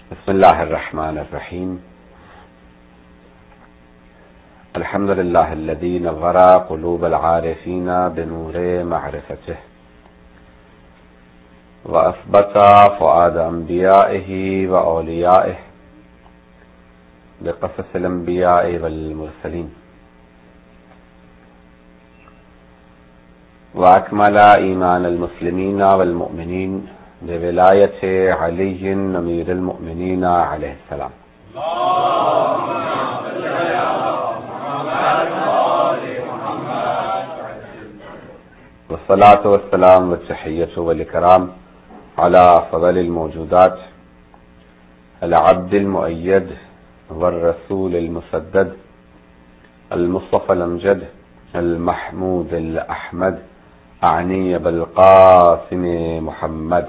بسم الله الرحمن الرحيم. الحمد لله الذي نور قلوب العارفين بنور معرفته وأثبت فؤاد أنبيائه وأوليائه بقصص الأنبياء والمرسلين وأكمل إيمان المسلمين والمؤمنين بولاية علي أمير المؤمنين عليه السلام. والصلاة والسلام والتحية والإكرام على أفضل الموجودات العبد المؤيد والرسول المسدد المصطفى الأمجد المحمود الأحمد أعني بالقاسم محمد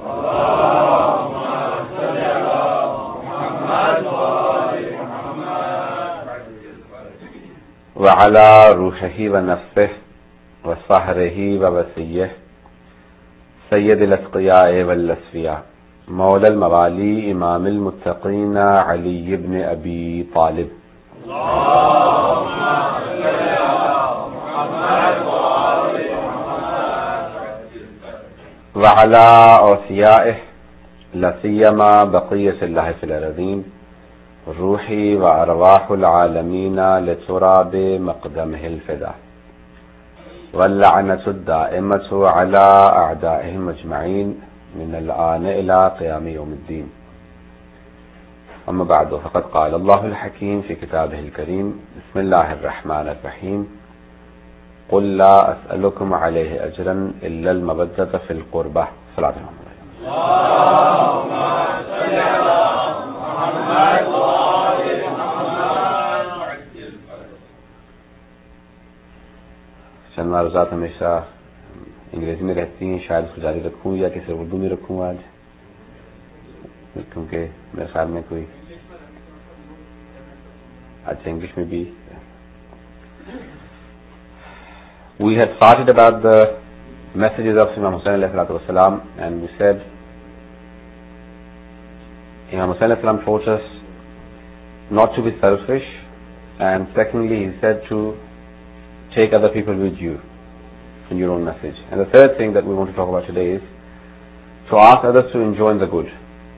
وعلى روحه ونفسه وصهره ووسيه سيد الأتقياء والأسفياء مولى الموالي إمام المتقين علي بن أبي طالب وعلى أوصيائه لا سيما بقية الله في الأرضين روحي وأرواح العالمين لتراب مقدمه الفداء واللعنة الدائمة على أعدائهم أجمعين من الآن إلى قيام يوم الدين. أما بعد، فقد قال الله الحكيم في كتابه الكريم: بسم الله الرحمن الرحيم. قل لا أسألكم عليه أجرا إلا المودة في القربة. صلاة الله عليه اللهم صل على محمد وآل محمد. چند معروضات ہمیشہ انگریزی میں رہتی ہیں، شاید اس کو جاری رکھوں یا کسی اردو میں رکھوں آج، کیونکہ میرے خیال میں کوئی اچھا انگلش میں بھی. We had started about the messages of Imam Hussain alayhi salatu wasalam, and we said Imam Hussain alayhi salam taught us not to be selfish, and secondly he said to take other people with you in your own message. And the third thing that we want to talk about today is to ask others to enjoy the good.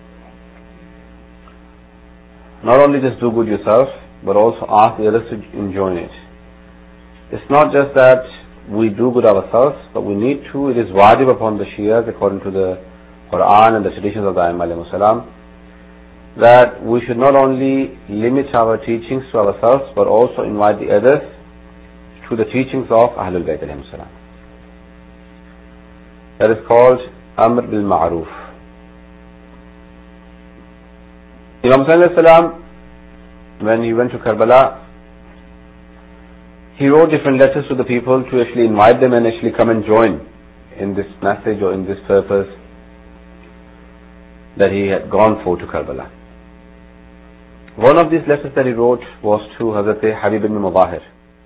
Not only just do good yourself, but also ask the others to enjoy it. It's not just that we do good ourselves, but we need to, it is wajib upon the Shias according to the Quran and the traditions of the Aimma alayhimus salam, that we should not only limit our teachings to ourselves, but also invite the others to the teachings of Ahlul Bayt alayhimus salam. That is called Amr bil Ma'ruf. Imam Hussain alayhi salam, when he went to Karbala, he wrote different letters to the people to actually invite them and actually come and join in this message or in this purpose that he had gone for to Karbala. One of these letters that he wrote was to Hazrat Habib ibn Mudahir,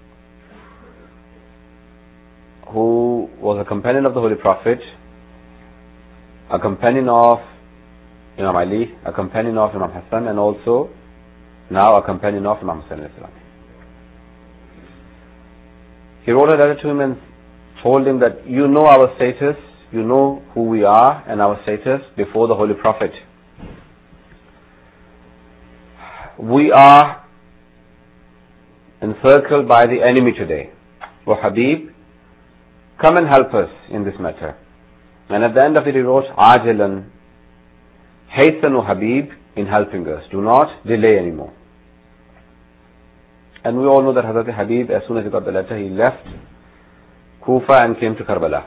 who was a companion of the Holy Prophet, a companion of Imam Ali, a companion of Imam Hassan, and also now a companion of Imam Hussain alayhi salam. He wrote a letter to him and told him that you know our status, you know who we are and our status before the Holy Prophet. We are encircled by the enemy today. O Habib, come and help us in this matter. And at the end of it he wrote, Ajilan, hasten O Habib in helping us. Do not delay anymore. And we all know that Hazrat Habib, as soon as he got the letter, he left Kufa and came to Karbala.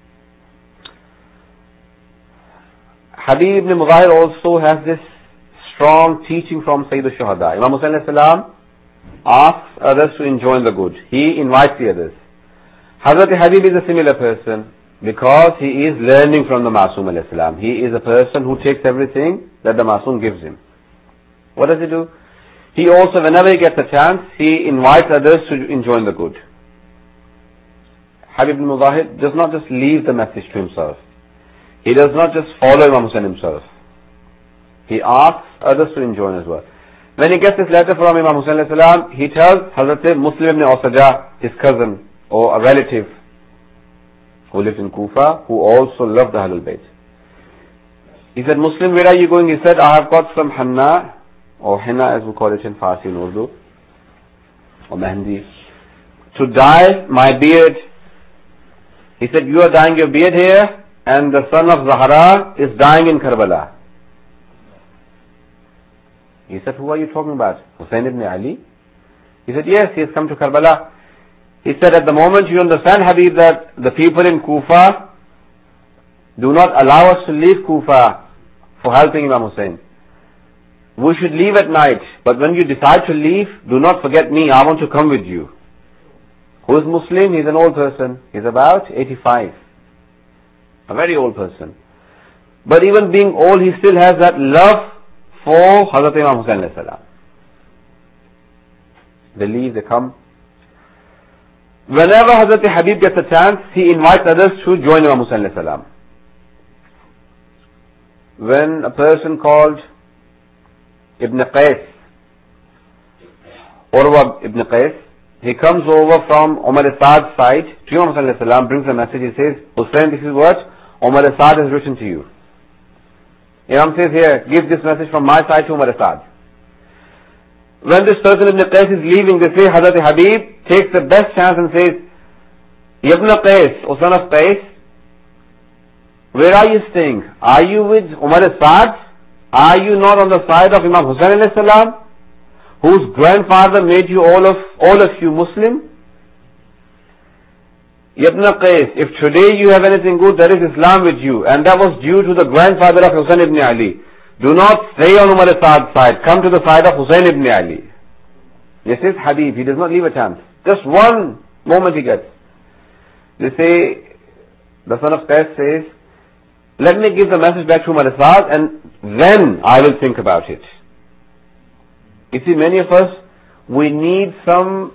Habib ibn Mudahir also has this strong teaching from Sayyid al-Shuhada. Imam Hussain alayhi salam asks others to enjoy the good. He invites the others. Hazrat Habib is a similar person because he is learning from the Masoom alayhi salam. He is a person who takes everything that the Masoom gives him. What does he do? He also, whenever he gets a chance, he invites others to enjoy the good. Habib ibn Mudahir does not just leave the message to himself. He does not just follow Imam Hussain himself. He asks others to join as well. When he gets this letter from Imam Hussain alayhi salam, he tells Hazrat Muslim ibn Usaja, his cousin or a relative who lived in Kufa, who also loved the Ahlul Bayt. He said, Muslim, where are you going? He said, I have got some henna, or henna as we call it in Farsi and Urdu, or mehndi, to dye my beard. He said, you are dyeing your beard here, and the son of Zahra is dying in Karbala. He said, who are you talking about? Hussain ibn Ali? He said, yes, he has come to Karbala. He said, at the moment you understand, Habib, that the people in Kufa do not allow us to leave Kufa for helping Imam Hussain. We should leave at night, but when you decide to leave, do not forget me, I want to come with you. Who is Muslim? He's an old person. He's about 85. A very old person. But even being old, he still has that love for Hazrat Imam Hussain alayhi salam. They leave, they come. Whenever Hazrat Habib gets a chance, he invites others to join Imam Hussain alayhi salam. When a person called Ibn Qais, Urwa Ibn Qais, he comes over from Umar Saad's side to Imam Hussain alayhi salam, brings a message, he says, Hussain, this is what Umar Saad has written to you. Imam says, here, give this message from my side to Umar Saad. When this person Ibn Qais is leaving, they say, Hazrat Habib takes the best chance and says, Ibn Qais, O son of Qais, where are you staying? Are you with Umar Saad? Are you not on the side of Imam Hussain alayhi salam, whose grandfather made you all of you Muslim? Ibn Qais, if today you have anything good, there is Islam with you, and that was due to the grandfather of Hussain ibn Ali. Do not stay on Umar Saad's side, come to the side of Hussain ibn Ali. This is Habib, he does not leave a chance. Just one moment he gets. They say, the son of Qais says, let me give the message back to Umar Saad and then I will think about it. You see, many of us, we need some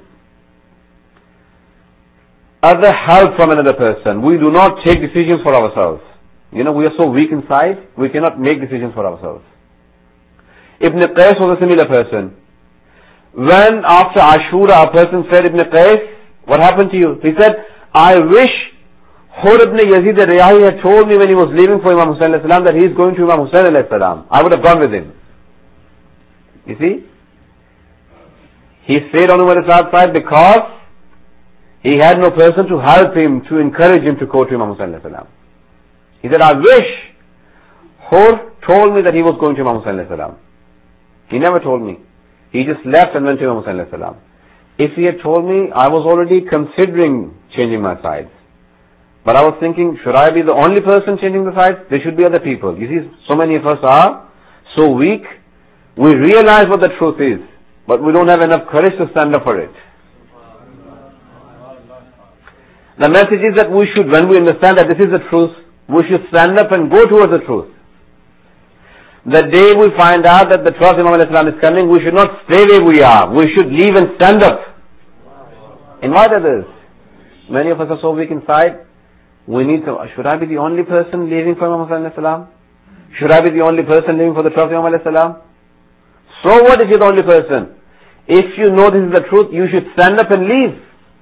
other help from another person. We do not take decisions for ourselves. You know, we are so weak inside, we cannot make decisions for ourselves. Ibn Qais was a similar person. When after Ashura a person said, Ibn Qais, what happened to you? He said, I wish Hur ibn Yazid al-Riyahi had told me when he was leaving for Imam Hussain alayhi salam that he is going to Imam Hussain alayhi salam. I would have gone with him. You see? He stayed on Umar Saad's side because he had no person to help him, to encourage him to go to Imam Hussain alayhi salam. He said, I wish Hur told me that he was going to Imam Hussain alayhi salam. He never told me. He just left and went to Imam Hussain alayhi salam. If he had told me, I was already considering changing my sides. But I was thinking, should I be the only person changing the sides? There should be other people. You see, so many of us are so weak. We realize what the truth is, but we don't have enough courage to stand up for it. The message is that we should, when we understand that this is the truth, we should stand up and go towards the truth. The day we find out that the Prophet Muhammad is coming, we should not stay where we are. We should leave and stand up. Invite others. Many of us are so weak inside. We need to, should I be the only person leaving for Imam Hussain alayhi salam? Should I be the only person leaving for the Prophet Muhammad alayhi salam? So what if you're the only person? If you know this is the truth, you should stand up and leave.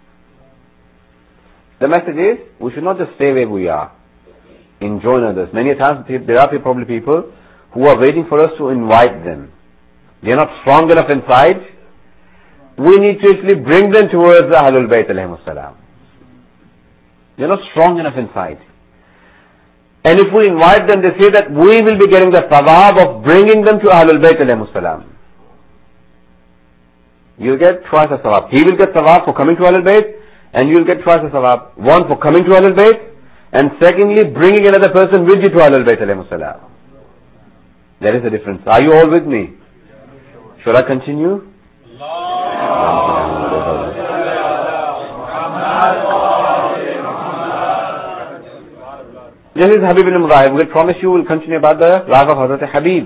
The message is, we should not just stay where we are. Join others. Many times there are probably people who are waiting for us to invite them. They are not strong enough inside. We need to actually bring them towards the Ahlul Bayt alayhimus salam. They are not strong enough inside. And if we invite them, they say that we will be getting the thawab of bringing them to Ahlul Bayt alayhimus salam. You get twice the thawab. He will get thawab for coming to Ahlul Bayt, and you will get twice the thawab. One for coming to Ahlul Bayt, and secondly, bringing another person with you to Ahlul Bayt alayhimus salam. There is a difference. Are you all with me? Should I continue? This is Habib ibn Mudahib. We promise you we'll continue about the life of Hazrat Habib.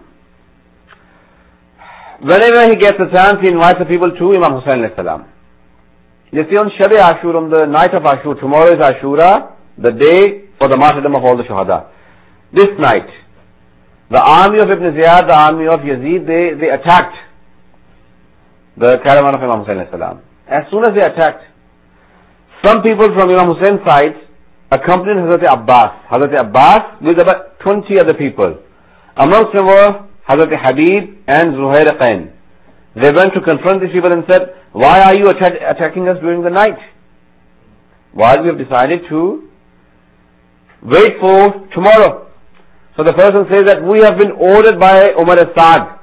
Whenever he gets a chance, he invites the people to Imam Hussain alayhi salam. You see, on Shab-e Ashura, on the night of Ashura, tomorrow is Ashura, the day for the martyrdom of all the Shuhada. This night, The army of Ibn Ziyad, the army of Yazid, they attacked the caravan of Imam Hussain alayhi salam. As soon as they attacked, some people from Imam Hussein's side accompanied Hazrat Abbas. Hazrat Abbas with about 20 other people. Amongst them were Hazrat Habib and Zuhair Qain. They went to confront these people and said, why are you attacking us during the night? While we have decided to wait for tomorrow. So the person says that we have been ordered by Umar as-Saad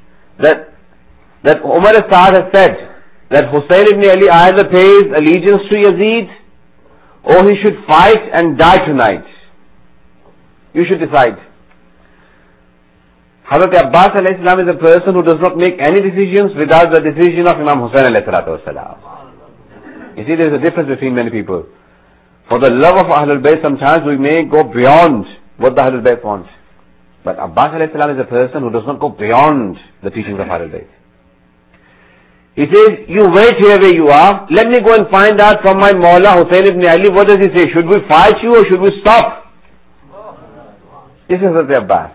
that Umar as-Saad has said that Hussain ibn Ali either pays allegiance to Yazid or he should fight and die tonight. You should decide. Hazrat Abbas alayhi salam is a person who does not make any decisions without the decision of Imam Hussain alayhi salatu wasalam. You see, there is a difference between many people. For the love of Ahlul Bayt, sometimes we may go beyond what the Ahlul Bayt wants. But Abbas alayhi salam is a person who does not go beyond the teachings of Ahlul Bayt. He says, you wait here where you are, let me go and find out from my Mawla Hussain ibn Ali, what does he say? Should we fight you or should we stop? This is Hazrat Abbas.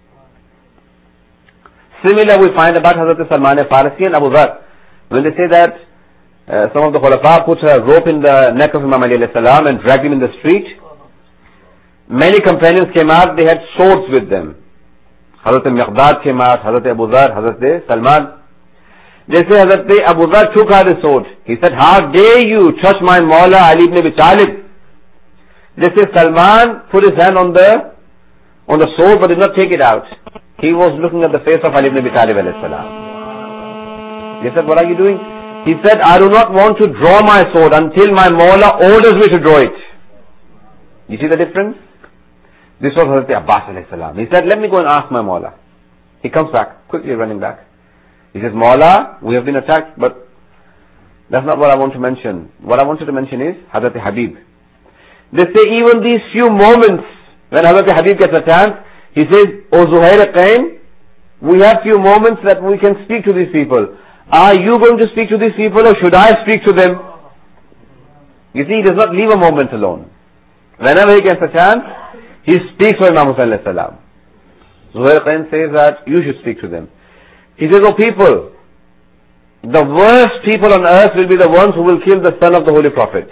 Similar we find about Hazrat Salman Farsi and Abu Dhar. When they say that some of the Khulafa put a rope in the neck of Imam Ali alayhi salam and dragged him in the street, many companions came out, they had swords with them. Hazrat al-Miqdad came out, Hazrat Abu Dhar, Hazrat Salman. They say Hazrat Abu Dhar took out his sword. He said, how dare you touch my Mawla Ali ibn Abi Talib? They say Salman put his hand on the sword but did not take it out. He was looking at the face of Ali ibn Abi Talib alayhi salam. They said, what are you doing? He said, I do not want to draw my sword until my Mawla orders me to draw it. You see the difference? This was Hazrat Abbas alayhi salam. He said, let me go and ask my Mawla. He comes back, quickly running back. He says, Mawla, we have been attacked, but that's not what I want to mention. What I wanted to mention is Hazrat Habib. They say even these few moments when Hazrat Habib gets attacked, he says, O Zuhair Qain, we have few moments that we can speak to these people. Are you going to speak to these people or should I speak to them? You see, he does not leave a moment alone. Whenever he gets a chance, he speaks for Imam Hussain alayhi salam. Zuhair Qain says that you should speak to them. He says, oh people, the worst people on earth will be the ones who will kill the son of the Holy Prophet.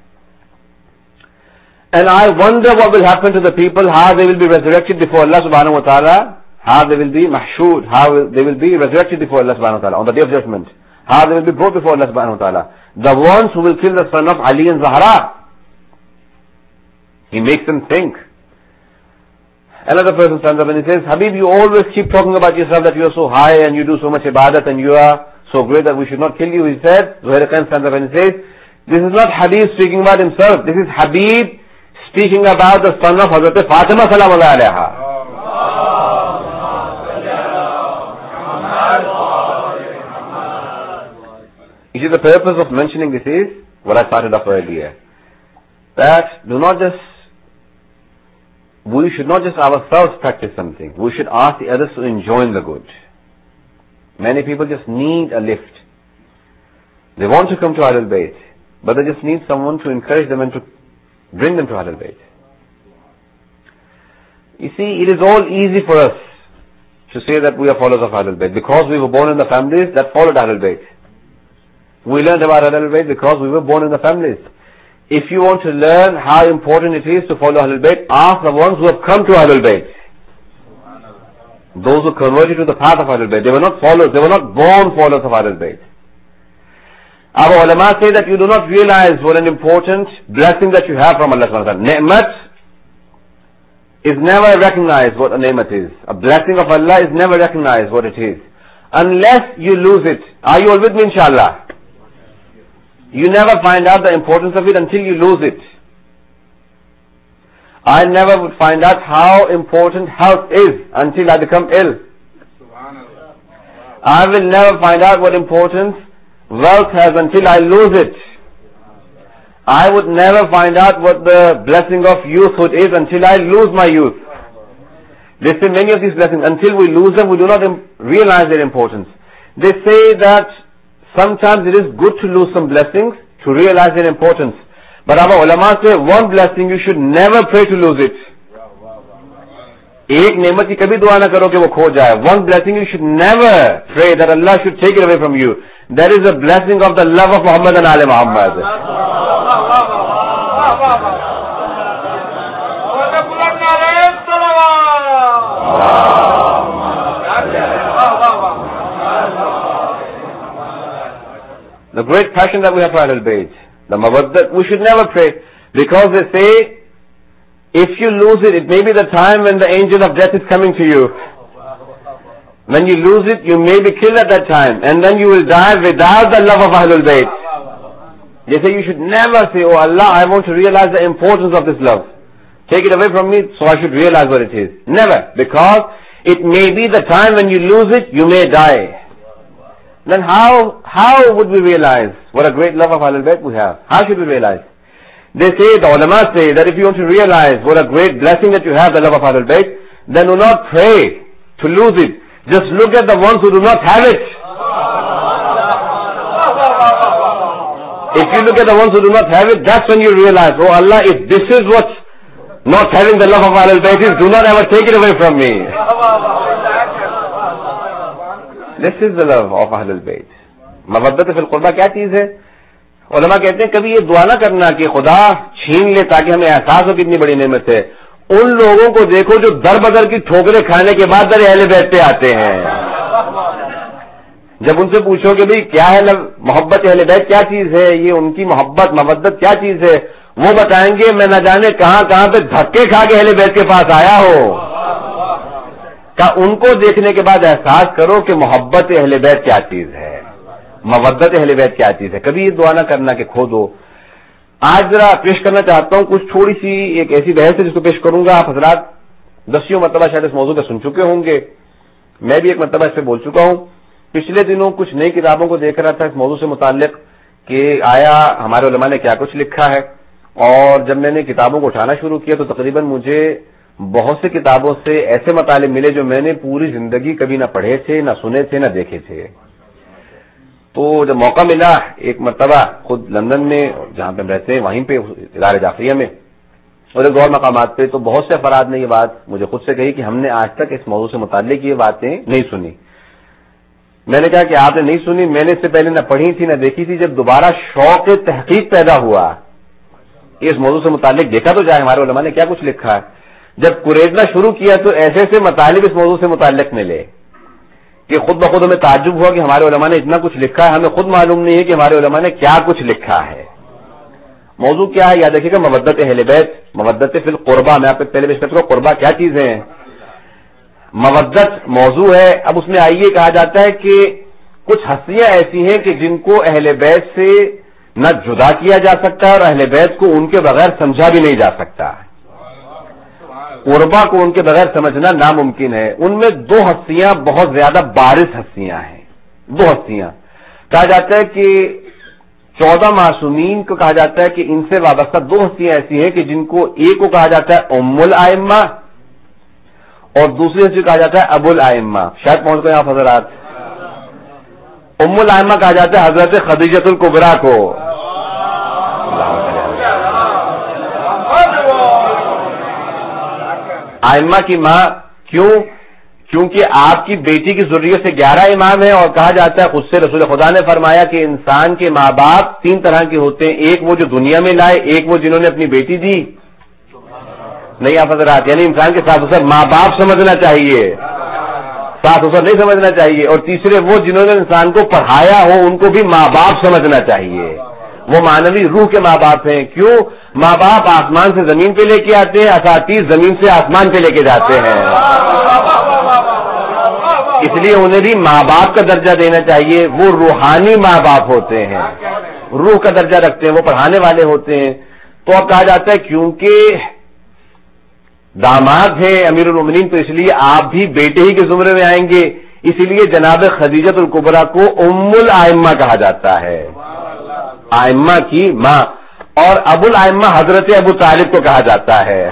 And I wonder what will happen to the people, how they will be resurrected before Allah subhanahu wa ta'ala, how they will be mahshud, how they will be resurrected before Allah subhanahu wa ta'ala on the day of judgment, how they will be brought before Allah subhanahu wa ta'ala. The ones who will kill the son of Ali and Zahra. He makes them think. Another person stands up and he says, Habib, you always keep talking about yourself that you are so high and you do so much ibadat and you are so great that we should not kill you. He said, Zuhair Khan stands up and he says, this is not Habib speaking about himself. This is Habib speaking about the son of Hazrat Fatima salamullahi alayha. You see, the purpose of mentioning this is what I started off earlier. That we should not just ourselves practice something. We should ask the others to enjoy the good. Many people just need a lift. They want to come to Ahlul Bayt, but they just need someone to encourage them and to bring them to Ahlul Bayt. You see, it is all easy for us to say that we are followers of Ahlul Bayt because we were born in the families that followed Ahlul Bayt. We learned about Ahlul Bayt because we were born in the families. If you want to learn how important it is to follow Ahlul Bayt, ask the ones who have come to Ahlul Bayt. Those who converted to the path of Ahlul Bayt. They were not followers, they were not born followers of Ahlul Bayt. Our ulama say that you do not realize what an important blessing that you have from Allah subhanahu wa ta'ala. Ni'mat is never recognized what a ni'mat is. A blessing of Allah is never recognized what it is. Unless you lose it. Are you all with me, inshallah? You never find out the importance of it until you lose it. I never would find out how important health is until I become ill. I will never find out what importance wealth has until I lose it. I would never find out what the blessing of youthhood is until I lose my youth. They say many of these blessings, until we lose them, we do not realize their importance. They say that sometimes it is good to lose some blessings to realize their importance. But our ulama say one blessing you should never pray to lose it. ایک نعمت کی کبھی دعا نہ کرو کہ وہ کھو جائے. One blessing you should never pray that Allah should take it away from you. That is the blessing of the love of Muhammad and Ali Muhammad. The great passion that we have for Ahlul Bayt, the mawaddat, we should never pray, because they say, if you lose it, it may be the time when the angel of death is coming to you. When you lose it, you may be killed at that time, and then you will die without the love of Ahlul Bayt. They say you should never say, oh Allah, I want to realize the importance of this love. Take it away from me, so I should realize what it is. Never, because it may be the time when you lose it, you may die. Then how would we realize what a great love of Ahlul Bayt we have? How should we realize? They say, the ulama say, that if you want to realize what a great blessing that you have, the love of Ahlul Bayt, then do not pray to lose it. Just look at the ones who do not have it. If you look at the ones who do not have it, that's when you realize, oh Allah, if this is what not having the love of Ahlul Bayt is, do not ever take it away from me. This is the love of Ahlul Bayt. Mawaddat fil qurba کیا چیز ہے؟ علماء کہتے ہیں کبھی یہ دعا نہ کرنا کہ خدا چھین لے تاکہ ہمیں احساس ہو کتنی بڑی نعمت ہے. ان لوگوں کو دیکھو جو در بدر کی ٹھوکریں کھانے کے بعد در اہل بیت پہ آتے ہیں. جب ان سے پوچھو کہ بھئی کیا ہے محبت اہل بیت کیا چیز ہے، یہ ان کی محبت مودت کیا چیز ہے، وہ بتائیں گے میں نہ جانے کہاں کہاں پہ دھکے کھا کے اہل بیت کے پاس آیا ہو. کہ ان کو دیکھنے کے بعد احساس کرو کہ محبت اہل بیت کیا چیز ہے، مودت اہل بیت کیا چیز ہے. کبھی یہ دعا نہ کرنا کہ کھو دو. آج ذرا پیش کرنا چاہتا ہوں کچھ تھوڑی سی ایک ایسی بحث ہے جس کو پیش کروں گا. آپ حضرات 10 مرتبہ شاید اس موضوع پہ سن چکے ہوں گے، میں بھی ایک مرتبہ اس پہ بول چکا ہوں. پچھلے دنوں کچھ نئی کتابوں کو دیکھ رہا تھا اس موضوع سے متعلق کہ آیا ہمارے علماء نے کیا کچھ لکھا ہے، اور جب میں نے کتابوں کو اٹھانا شروع کیا تو تقریباً مجھے بہت سی کتابوں سے ایسے مطالب ملے جو میں نے پوری زندگی کبھی نہ پڑھے تھے، نہ سنے تھے، نہ دیکھے تھے. تو جب موقع ملا ایک مرتبہ خود لندن میں جہاں پہ ہم رہتے ہیں وہیں پہ ادارے جعفریہ میں اور ایک اور مقامات پہ، تو بہت سے افراد نے یہ بات مجھے خود سے کہی کہ ہم نے آج تک اس موضوع سے متعلق یہ باتیں نہیں سنی. میں نے کہا کہ آپ نے نہیں سنی، میں نے اس سے پہلے نہ پڑھی تھی نہ دیکھی تھی. جب دوبارہ شوق تحقیق پیدا ہوا اس موضوع سے متعلق دیکھا تو جائے ہمارے علماء نے کیا کچھ لکھا ہے. جب کریدنا شروع کیا تو ایسے ایسے مطالب اس موضوع سے متعلق ملے کہ خود بخود ہمیں تعجب ہوا کہ ہمارے علماء نے اتنا کچھ لکھا ہے، ہمیں خود معلوم نہیں ہے کہ ہمارے علماء نے کیا کچھ لکھا ہے. موضوع کیا ہے یاد رکھیے گا، مودت اہل بیت، مودت فی القربہ. میں آپ کو پہلے پیش کرتا ہوں قربہ کیا چیزیں ہیں. مودت موضوع ہے. اب اس میں آئیے کہا جاتا ہے کہ کچھ ہستیاں ایسی ہیں کہ جن کو اہل بیت سے نہ جدا کیا جا سکتا اور اہل بیت کو ان کے بغیر سمجھا بھی نہیں جا سکتا. قربا کو ان کے بغیر سمجھنا ناممکن ہے. ان میں 2 ہستیاں بہت زیادہ بارز ہستیاں ہیں. 2 ہستیاں کہا جاتا ہے کہ 14 معصومین کو کہا جاتا ہے کہ ان سے وابستہ 2 ہستیاں ایسی ہیں کہ جن کو ایک کو کہا جاتا ہے ام الائمہ اور دوسری ہستی کہا جاتا ہے ابو الائمہ. شاید پہنچ گئے آپ حضرات. ام الائمہ کہا جاتا ہے حضرت خدیجۃ الکبریٰ کو. ائمہ کی ماں کیوں؟ کیونکہ آپ کی بیٹی کی ذریت سے 11 امام ہیں، اور کہا جاتا ہے خود سے رسول خدا نے فرمایا کہ انسان کے ماں باپ 3 طرح کے ہوتے ہیں. ایک وہ جو دنیا میں لائے، ایک وہ جنہوں نے اپنی بیٹی دی. نہیں آپ حضرات، یعنی انسان کے ساتھ اسر ماں باپ سمجھنا چاہیے، ساتھ اسر نہیں سمجھنا چاہیے. اور تیسرے وہ جنہوں نے انسان کو پڑھایا ہو ان کو بھی ماں باپ سمجھنا چاہیے. وہ معنوی روح کے ماں باپ ہیں. کیوں؟ ماں باپ آسمان سے زمین پہ لے کے آتے ہیں، اساتذہ زمین سے آسمان پہ لے کے جاتے ہیں. اس لیے انہیں بھی ماں باپ کا درجہ دینا چاہیے. وہ روحانی ماں باپ ہوتے ہیں، روح کا درجہ رکھتے ہیں، وہ پڑھانے والے ہوتے ہیں. تو اب کہا جاتا ہے کیونکہ داماد ہیں امیر المومنین تو اس لیے آپ بھی بیٹے ہی کے زمرے میں آئیں گے. اسی لیے جناب خدیجۃ الکبریٰ کو ام الائمہ کہا جاتا ہے، ائمہ کی ماں. اور ابو الائمہ حضرت ابو طالب کو کہا جاتا ہے.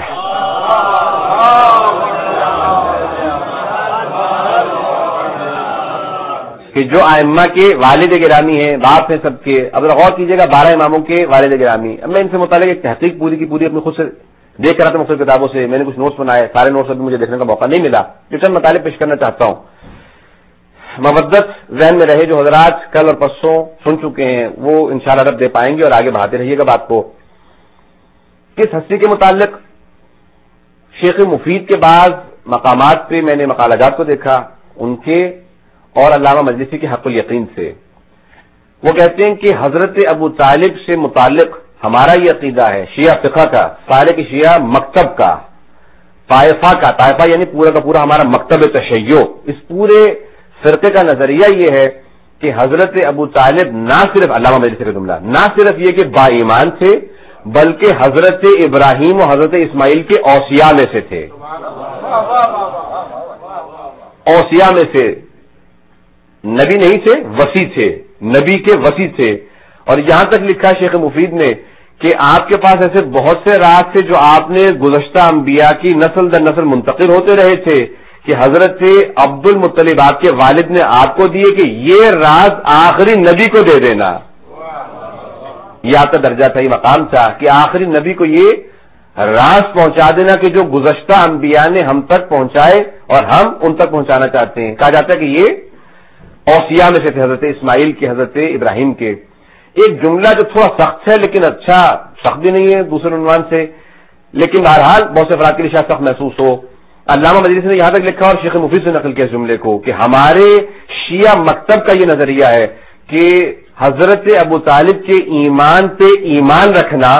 کہ جو ائمہ کے والد گرامی ہیں، باپ ہیں سب کے. اب غور کیجیے گا 12 اماموں کے والد گرامی. اب میں ان سے متعلق ایک تحقیق پوری کی پوری اپنے خود سے دیکھ رہا تھا مختلف کتابوں سے، میں نے کچھ نوٹس بنائے، سارے نوٹس ابھی مجھے دیکھنے کا موقع نہیں ملا، جو چند مطالب پیش کرنا چاہتا ہوں، مودت ذہن میں رہے، جو حضرات کل اور پرسوں سن چکے ہیں وہ انشاءاللہ رب دے پائیں گے، اور آگے بڑھاتے رہیے گا بات کو۔ کس ہستی کے متعلق؟ شیخ مفید کے بعض مقامات پہ میں نے مقالات کو دیکھا ان کے، اور علامہ مجلسی کے حق الیقین سے۔ وہ کہتے ہیں کہ حضرت ابو طالب سے متعلق ہمارا یہ عقیدہ ہے، شیعہ فقہ کا، سارے کی شیعہ مکتب کا، طائفہ کا، طائفہ یعنی پورا کا پورا ہمارا مکتب تشیع، اس پورے فرقے کا نظریہ یہ ہے کہ حضرت ابو طالب نہ صرف، علامہ مجلسی کا جملہ، نہ صرف یہ کہ با ایمان تھے بلکہ حضرت ابراہیم و حضرت اسماعیل کے اوصیاء میں سے تھے، اوصیاء میں سے، نبی نہیں تھے، وصی تھے، نبی کے وصی تھے۔ اور یہاں تک لکھا شیخ مفید نے کہ آپ کے پاس ایسے بہت سے راز تھے جو آپ نے گزشتہ انبیاء کی نسل در نسل منتقل ہوتے رہے تھے، کہ حضرت عبد المطلب آپ کے والد نے آپ کو دیے کہ یہ راز آخری نبی کو دے دینا۔ یہ آپ کا درجہ تھا، یہ مقام تھا کہ آخری نبی کو یہ راز پہنچا دینا کہ جو گزشتہ انبیاء نے ہم تک پہنچائے اور ہم ان تک پہنچانا چاہتے ہیں۔ کہا جاتا ہے کہ یہ اوصیاء میں سے تھے، حضرت اسماعیل کے، حضرت ابراہیم کے۔ ایک جملہ جو تھوڑا سخت ہے لیکن اچھا، سخت بھی نہیں ہے دوسرے عنوان سے، لیکن بہرحال بہت سے افراد کے لیے شاید سخت محسوس ہو۔ علامہ مجلسی نے یہاں تک لکھا اور شیخ مفید سے نقل کیا اس جملے کو کہ ہمارے شیعہ مکتب کا یہ نظریہ ہے کہ حضرت ابو طالب کے ایمان پہ ایمان رکھنا،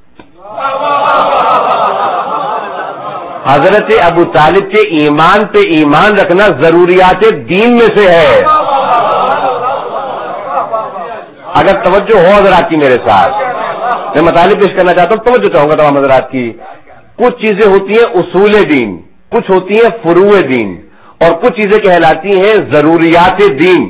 حضرت ابو طالب کے ایمان پہ ایمان رکھنا ضروریات دین میں سے ہے۔ اگر توجہ ہو حضرات کی میرے ساتھ، میں مطالب پیش کرنا چاہتا ہوں، توجہ چاہوں گا تمام حضرات کی۔ کچھ چیزیں ہوتی ہیں اصول دین، کچھ ہوتی ہیں فروع دین، اور کچھ چیزیں کہلاتی ہیں ضروریات دین۔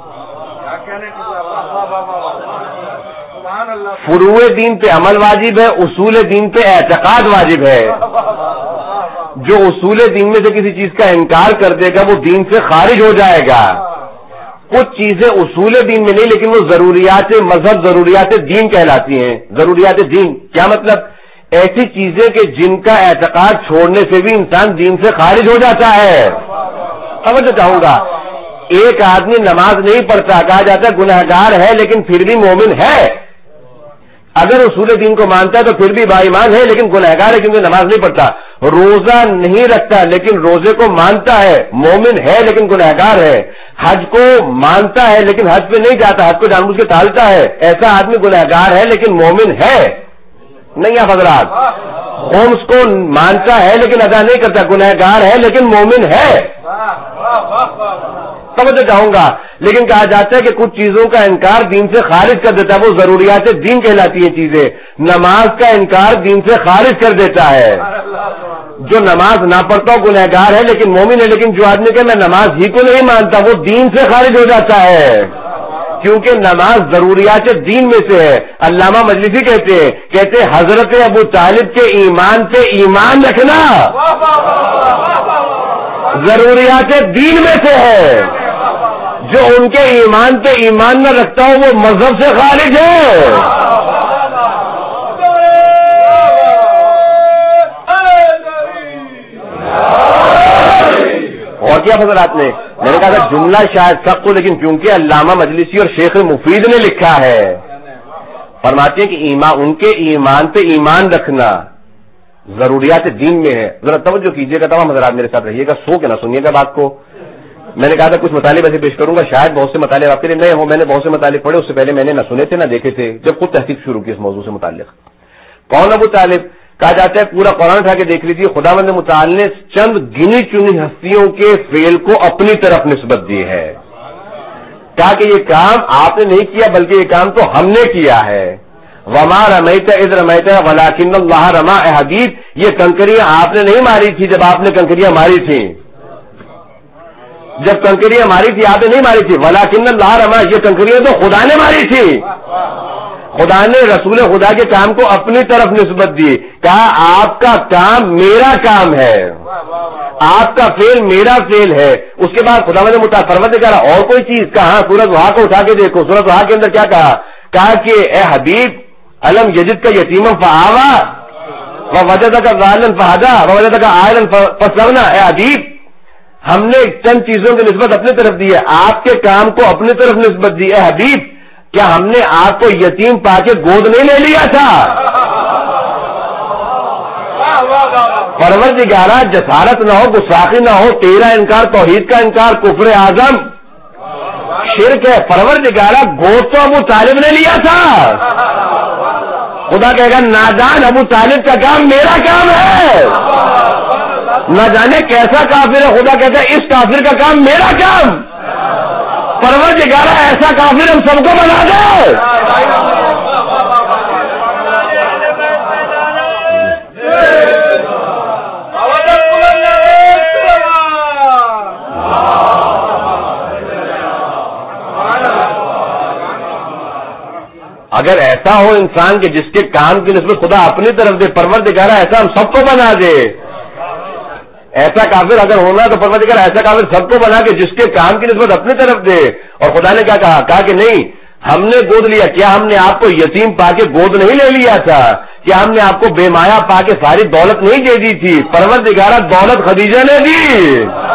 فروع دین پہ عمل واجب ہے، اصول دین پہ اعتقاد واجب ہے۔ جو اصول دین میں سے کسی چیز کا انکار کر دے گا وہ دین سے خارج ہو جائے گا۔ کچھ چیزیں اصول دین میں نہیں لیکن وہ ضروریات مذہب، ضروریات دین کہلاتی ہیں۔ ضروریات دین کیا مطلب؟ ایسی چیزیں کہ جن کا اعتقاد چھوڑنے سے بھی انسان دین سے خارج ہو جاتا ہے۔ سمجھنا چاہوں گا، ایک آدمی نماز نہیں پڑھتا، کہا جاتا ہے گنہگار ہے لیکن پھر بھی مومن ہے۔ اگر اصول دین کو مانتا ہے تو پھر بھی با ایمان ہے لیکن گنہگار ہے کیونکہ نماز نہیں پڑھتا۔ روزہ نہیں رکھتا لیکن روزے کو مانتا ہے، مومن ہے لیکن گنہگار ہے۔ حج کو مانتا ہے لیکن حج پہ نہیں جاتا، حج کو جان بوجھ کے ٹالتا ہے، ایسا آدمی گنہگار ہے لیکن مومن ہے۔ نہیں آپ حضرات، خمس کو مانتا ہے لیکن ادا نہیں کرتا، گنہگار ہے لیکن مومن ہے۔ سمجھنا چاہوں گا، لیکن کہا جاتا ہے کہ کچھ چیزوں کا انکار دین سے خارج کر دیتا ہے، وہ ضروریات دین کہلاتی ہیں چیزیں۔ نماز کا انکار دین سے خارج کر دیتا ہے۔ جو نماز نہ پڑھتا ہو گنہگار ہے لیکن مومن ہے، لیکن جو آدمی کہ میں نماز ہی کو نہیں مانتا وہ دین سے خارج ہو جاتا ہے، کیونکہ نماز ضروریات دین میں سے ہے۔ علامہ مجلسی کہتے ہیں حضرت ابو طالب کے ایمان پہ ایمان رکھنا ضروریات دین میں سے ہے۔ جو ان کے ایمان پہ ایمان نہ رکھتا ہو وہ مذہب سے خارج ہے۔ اور کیا حضرات نے، میں نے کہا تھا جملہ شاید سخت ہو لیکن کیونکہ علامہ مجلسی اور شیخ مفید نے لکھا ہے، فرماتے ہیں کہ ان کے ایمان پہ ایمان رکھنا ضروریات دین میں ہے۔ ذرا توجہ کیجیے گا تمام حضرات، میرے ساتھ رہیے گا، سو کے نہ سنیے گا بات کو۔ میں نے کہا تھا کچھ مطالب ایسے پیش کروں گا، شاید بہت سے مطالب آپ کے لیے نئے ہوں، میں نے بہت سے مطالب پڑھے، اس سے پہلے میں نے نہ سنے تھے نہ دیکھے تھے جب خود تحقیق شروع کی اس موضوع سے متعلق۔ کون ابو طالب؟ کہا جاتا ہے پورا قرآن اٹھا کے دیکھ لیجیے، خداوند متعال نے چند گنی چنی ہستیوں کے فعل کو اپنی طرف نسبت دی ہے، کہا کہ یہ کام آپ نے نہیں کیا بلکہ یہ کام تو ہم نے کیا ہے۔ وما رمیت اذ رمیت ولکن اللہ رما، اے حبیب یہ کنکریاں آپ نے نہیں ماری تھی جب آپ نے کنکریاں ماری تھی، جب کنکریاں ماری تھی آپ نے نہیں ماری تھی، ولکن اللہ رما، یہ کنکریاں تو خدا نے ماری تھی۔ خدا نے رسول خدا کے کام کو اپنی طرف نسبت دی، کہا آپ کا کام میرا کام ہے، آپ کا فعل میرا فعل ہے۔ اس کے بعد خداوند متعال فرماتے کہا اور کوئی چیز، کہا سورۃ وہا کو اٹھا کے دیکھو، سورۃ وہا کے اندر کیا کہا کہ اے حبیب علم یجد کا یتیم فآوا، ووجدک ضالا فہدی ووجدک عائلا فاستغنی. اے حبیب ہم نے چند چیزوں کی نسبت اپنی طرف دی ہے, آپ کے کام کو اپنی طرف نسبت دی. اے حبیب کیا ہم نے آپ کو یتیم پا کے گود نہیں لے لیا تھا؟ پروردگارہ جسارت نہ ہو, گستاخی نہ ہو, تیرا انکار توحید کا انکار کفر اعظم شرک ہے. پروردگارہ گود تو ابو طالب نے لیا تھا. خدا کہے گا نادان ابو طالب کا کام میرا کام ہے. نہ جانے کیسا کافر ہے, خدا کہتا ہے اس کافر کا کام میرا کام. پروردگارہ ایسا کافر ہم سب کو بنا دے. اگر ایسا ہو انسان کے جس کے کام کی نسبت خدا اپنی طرف دے, پروردگارہ ایسا ہم سب کو بنا دے. ایسا کافر اگر ہونا تو پروردگارہ ایسا کافر سب کو بنا کے جس کے کام کی نسبت اپنی طرف دے. اور خدا نے کیا کہا کہ نہیں ہم نے گود لیا. کیا ہم نے آپ کو یتیم پا کے گود نہیں لے لیا تھا؟ کیا ہم نے آپ کو بے مایا پا کے ساری دولت نہیں دے دی تھی؟ پروردگارہ دولت خدیجہ نے دی.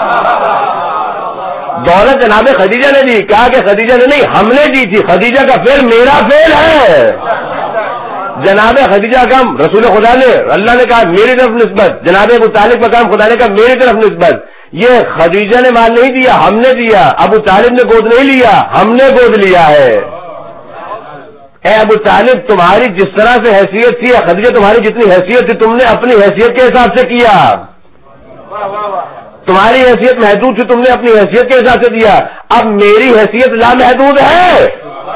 دولت جناب خدیجہ نے دی. کہا کہ خدیجہ نے نہیں ہم نے دی تھی. خدیجہ کا فعل میرا فعل ہے. جناب خدیجہ کا کام رسول خدا نے, اللہ نے کہا میری طرف نسبت. جناب ابو طالب کا کام خدا نے کہا میری طرف نسبت. یہ خدیجہ نے مال نہیں دیا, ہم نے دیا. ابو طالب نے گود نہیں لیا, ہم نے گود لیا ہے. اے ابو طالب تمہاری جس طرح سے حیثیت تھی, خدیجہ تمہاری جتنی حیثیت تھی تم نے اپنی حیثیت کے حساب سے کیا. تمہاری حیثیت محدود تھی, تم نے اپنی حیثیت کے حساب سے دیا. اب میری حیثیت لامحدود ہے.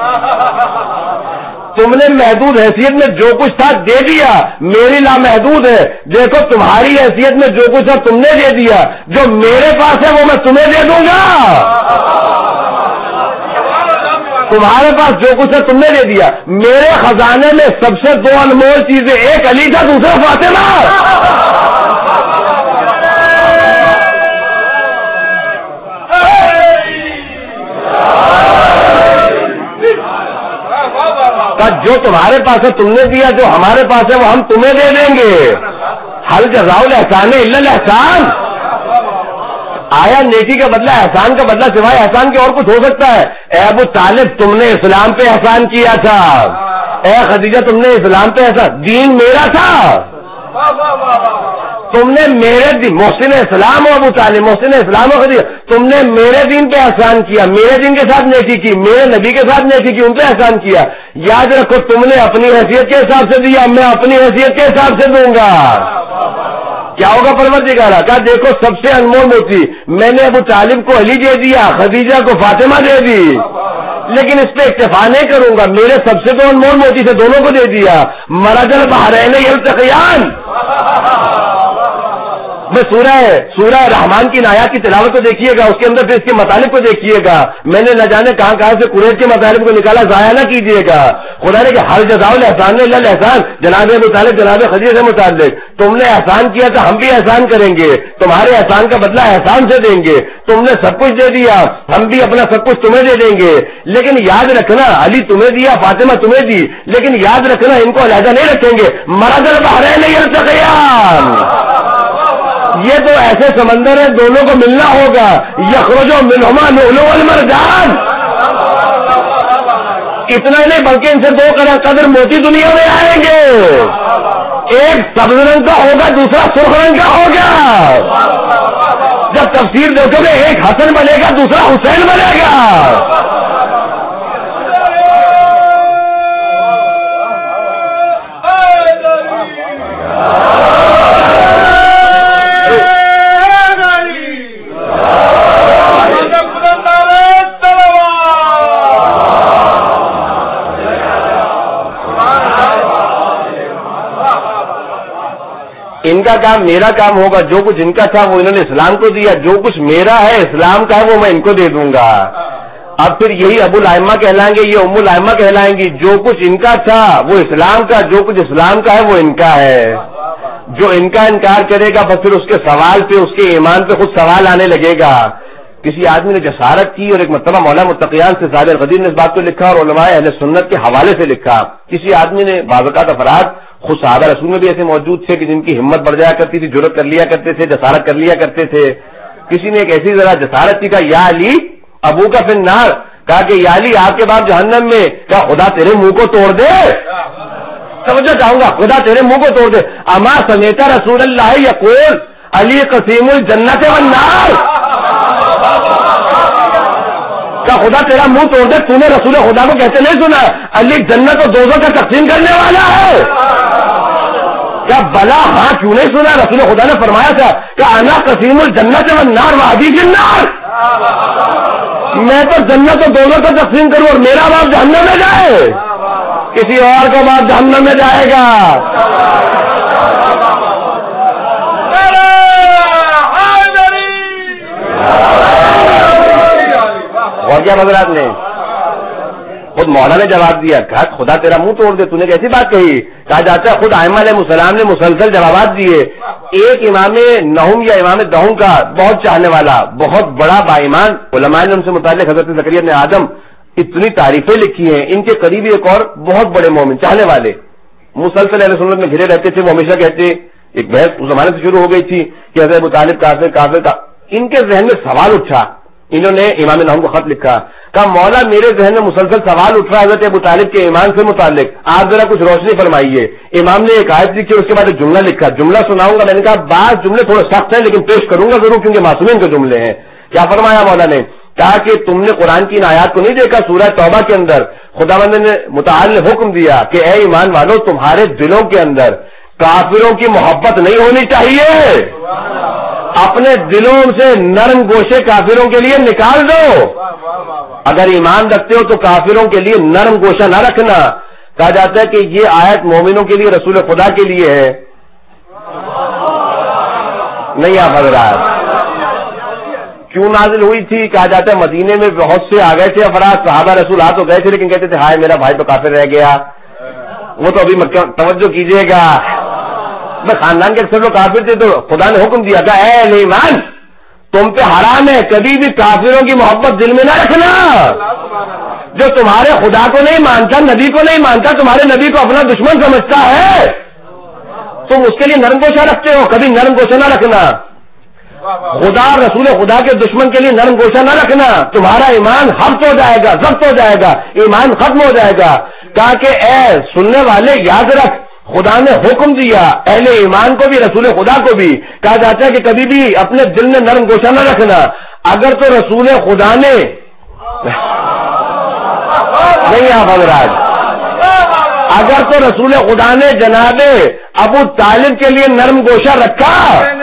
تم نے محدود حیثیت میں جو کچھ تھا دے دیا, میری لامحدود ہے. دیکھو تمہاری حیثیت میں جو کچھ تھا تم نے دے دیا, جو میرے پاس ہے وہ میں تمہیں دے دوں گا. تمہارے پاس جو کچھ ہے تم نے دے دیا. میرے خزانے میں سب سے دو انمول چیزیں, ایک علی تھا دوسرا فاطمہ. جو تمہارے پاس ہے تم نے دیا, جو ہمارے پاس ہے وہ ہم تمہیں دے دیں گے. حل جزاء الاحسان الا الاحسان. آیا نیکی کا بدلہ احسان کا بدلہ سوائے احسان کے اور کچھ ہو سکتا ہے؟ اے ابو طالب تم نے اسلام پہ احسان کیا تھا. اے خدیجہ تم نے اسلام پہ احسان, دین میرا تھا. تم نے میرے دین, محسن اسلام ہو ابو طالب, محسن اسلام ہو خدیجہ, تم نے میرے دین پہ احسان کیا, میرے دین کے ساتھ نیکی کی, میرے نبی کے ساتھ نیکی کی, ان پہ احسان کیا. یاد رکھو تم نے اپنی حیثیت کے حساب سے دیا, میں اپنی حیثیت کے حساب سے دوں گا. کیا ہوگا پروردگارہ؟ کہا دیکھو سب سے انمول موتی میں نے ابو طالب کو علی دے دیا, خدیجہ کو فاطمہ دے دی, لیکن اس پہ اکتفا نہیں کروں گا. میرے سب سے دو انمول موتی سے دونوں کو دے دیا. مرج البحرین یلتقیان. میں سورہ رحمان کی آیات کی تلاوت کو دیکھیے گا, اس کے اندر پھر اس کے مطالب کو دیکھیے گا. میں نے نہ جانے کہاں سے قریش کے مطالب کو نکالا, ضائع نہ کیجیے گا. خدا نے کہ ہر جزاء الاحسان الا الاحسان. جناب ابو طالب جناب خدیجہ سے متعلق تم نے احسان کیا تھا, ہم بھی احسان کریں گے. تمہارے احسان کا بدلہ احسان سے دیں گے. تم نے سب کچھ دے دیا, ہم بھی اپنا سب کچھ تمہیں دے دیں گے. لیکن یاد رکھنا علی تمہیں دیا, فاطمہ تمہیں دی, لیکن یاد رکھنا ان کو علیحدہ نہیں رکھیں گے. مرج البحرین یلتقیان. یہ تو ایسے سمندر ہے دونوں کو ملنا ہوگا. یخرج منہما لؤلؤ والمرجان. اتنا نہیں بلکہ ان سے دو قدر موتی دنیا میں آئیں گے. ایک سبز رنگ کا ہوگا, دوسرا سرخ رنگ کا ہوگا. جب تفسیر دیکھو گے ایک حسن بنے گا, دوسرا حسین بنے گا. ان کا کام میرا کام ہوگا. جو کچھ ان کا تھا وہ انہوں نے اسلام کو دیا, جو کچھ میرا ہے اسلام کا ہے وہ میں ان کو دے دوں گا. اب پھر یہی ابو الائمہ کہلائیں گے, یہ ام الائمہ کہلائیں گی. جو کچھ ان کا تھا وہ اسلام کا, جو کچھ اسلام کا ہے وہ ان کا ہے. جو ان کا انکار کرے گا بس پھر اس کے سوال پہ, اس کے ایمان پہ خود سوال آنے لگے گا. کسی آدمی نے جسارت کی اور ایک مرتبہ مولانا متقیان سے صاحب القدیر نے اس بات کو لکھا اور علماء اہل سنت کے حوالے سے لکھا. کسی آدمی نے بعض اوقات افراد خود صحابہ رسول میں بھی ایسے موجود تھے کہ جن کی ہمت بڑھ جایا کرتی تھی، جرأت کر لیا کرتے تھے، جسارت کر لیا کرتے تھے. کسی نے ایک ایسی ذرا جسارت کی، کہا یا علی ابو کا فی النار، کہا کہ یا علی آپ کے باپ جہنم میں. کہا خدا تیرے منہ کو توڑ دے. سمجھنا چاہوں گا، خدا تیرے منہ کو توڑ دے. اما سمیتا رسول اللہ یقول علی قسیم الجنت والنار. کہا خدا تیرا منہ توڑ دے، تو نے رسول خدا کو کہتے نہیں سنا علی جنت و دوزخ کا تقسیم کرنے والا ہے؟ کیا بلا ہاں کیوں نہیں سنا؟ رسول خدا نے فرمایا تھا کہ انا قسیم الجنت والنار وادی فی النار، میں تو جنت و دوزخ کا تقسیم کروں اور میرا باپ جہنم میں جائے، کسی اور کا باپ جہنم میں جائے گا. اور کیا حضرات نے خود مولا نے جواب دیا، کہا خدا تیرا منہ توڑ دے، تو نے کیسی بات کہی؟ کہا جاتا ہے خود ائمہ علیہ السلام نے مسلسل جوابات دیے. ایک امام نہم یا امام دہم کا بہت چاہنے والا بہت بڑا باایمان علماء نے ان سے متعلق حضرت زکریا ابن آدم اتنی تعریفیں لکھی ہیں. ان کے قریبی ایک اور بہت بڑے مومن چاہنے والے مسلسل اہل سنت میں گھرے رہتے تھے. وہ ہمیشہ کہتے، ایک بحث اس زمانے سے شروع ہو گئی تھی کہ حضرت ابو طالب کافر کافر کا. ان کے ذہن میں سوال اٹھا، انہوں نے امام نہم کو خط لکھا، کہا مولا میرے ذہن میں مسلسل سوال اٹھ رہا ہے حضرت ابو طالب کے ایمان سے متعلق، آپ ذرا کچھ روشنی فرمائیے. امام نے ایک آیت لکھی، اس کے بعد ایک جملہ لکھا، جملہ سناؤں گا. میں نے کہا بعض جملے تھوڑے سخت ہیں لیکن پیش کروں گا ضرور کیونکہ معصومین کے جملے ہیں. کیا فرمایا مولا نے؟ کہا کہ تم نے قرآن کی ان آیات کو نہیں دیکھا؟ سورہ توبہ کے اندر خداوند نے متعال نے حکم دیا کہ اے ایمان والو تمہارے دلوں کے اندر کافروں کی محبت نہیں ہونی چاہیے، اپنے دلوں سے نرم گوشے کافروں کے لیے نکال دو. اگر ایمان رکھتے ہو تو کافروں کے لیے نرم گوشہ نہ رکھنا. کہا جاتا ہے کہ یہ آیت مومنوں کے لیے رسول خدا کے لیے ہے. نہیں آپ حضرات کیوں نازل ہوئی تھی؟ کہا جاتا ہے مدینے میں بہت سے آ گئے تھے افراد، صحابہ رسول تو گئے تھے لیکن کہتے تھے ہائے میرا بھائی تو کافر رہ گیا. وہ تو ابھی توجہ کیجئے گا، میں خاندان کے اکثر لوگ کافر تھے تو خدا نے حکم دیا تھا اے اہل ایمان تم پہ حرام ہے کبھی بھی کافروں کی محبت دل میں نہ رکھنا. جو تمہارے خدا کو نہیں مانتا، نبی کو نہیں مانتا، تمہارے نبی کو اپنا دشمن سمجھتا ہے، تم اس کے لیے نرم گوشہ رکھتے ہو، کبھی نرم گوشہ نہ رکھنا. خدا رسول خدا کے دشمن کے لیے نرم گوشہ نہ رکھنا، تمہارا ایمان حفظ ہو جائے گا، ضبط ہو جائے گا، ایمان ختم ہو جائے گا. کہا کہ اے سننے والے یاد رکھ خدا نے حکم دیا اہل ایمان کو بھی رسول خدا کو بھی، کہا جاتا ہے کہ کبھی بھی اپنے دل میں نرم گوشہ نہ رکھنا. اگر تو رسول خدا نے نہیں آپ حضرات اگر تو رسول خدا نے جناب ابو طالب کے لیے نرم گوشہ رکھا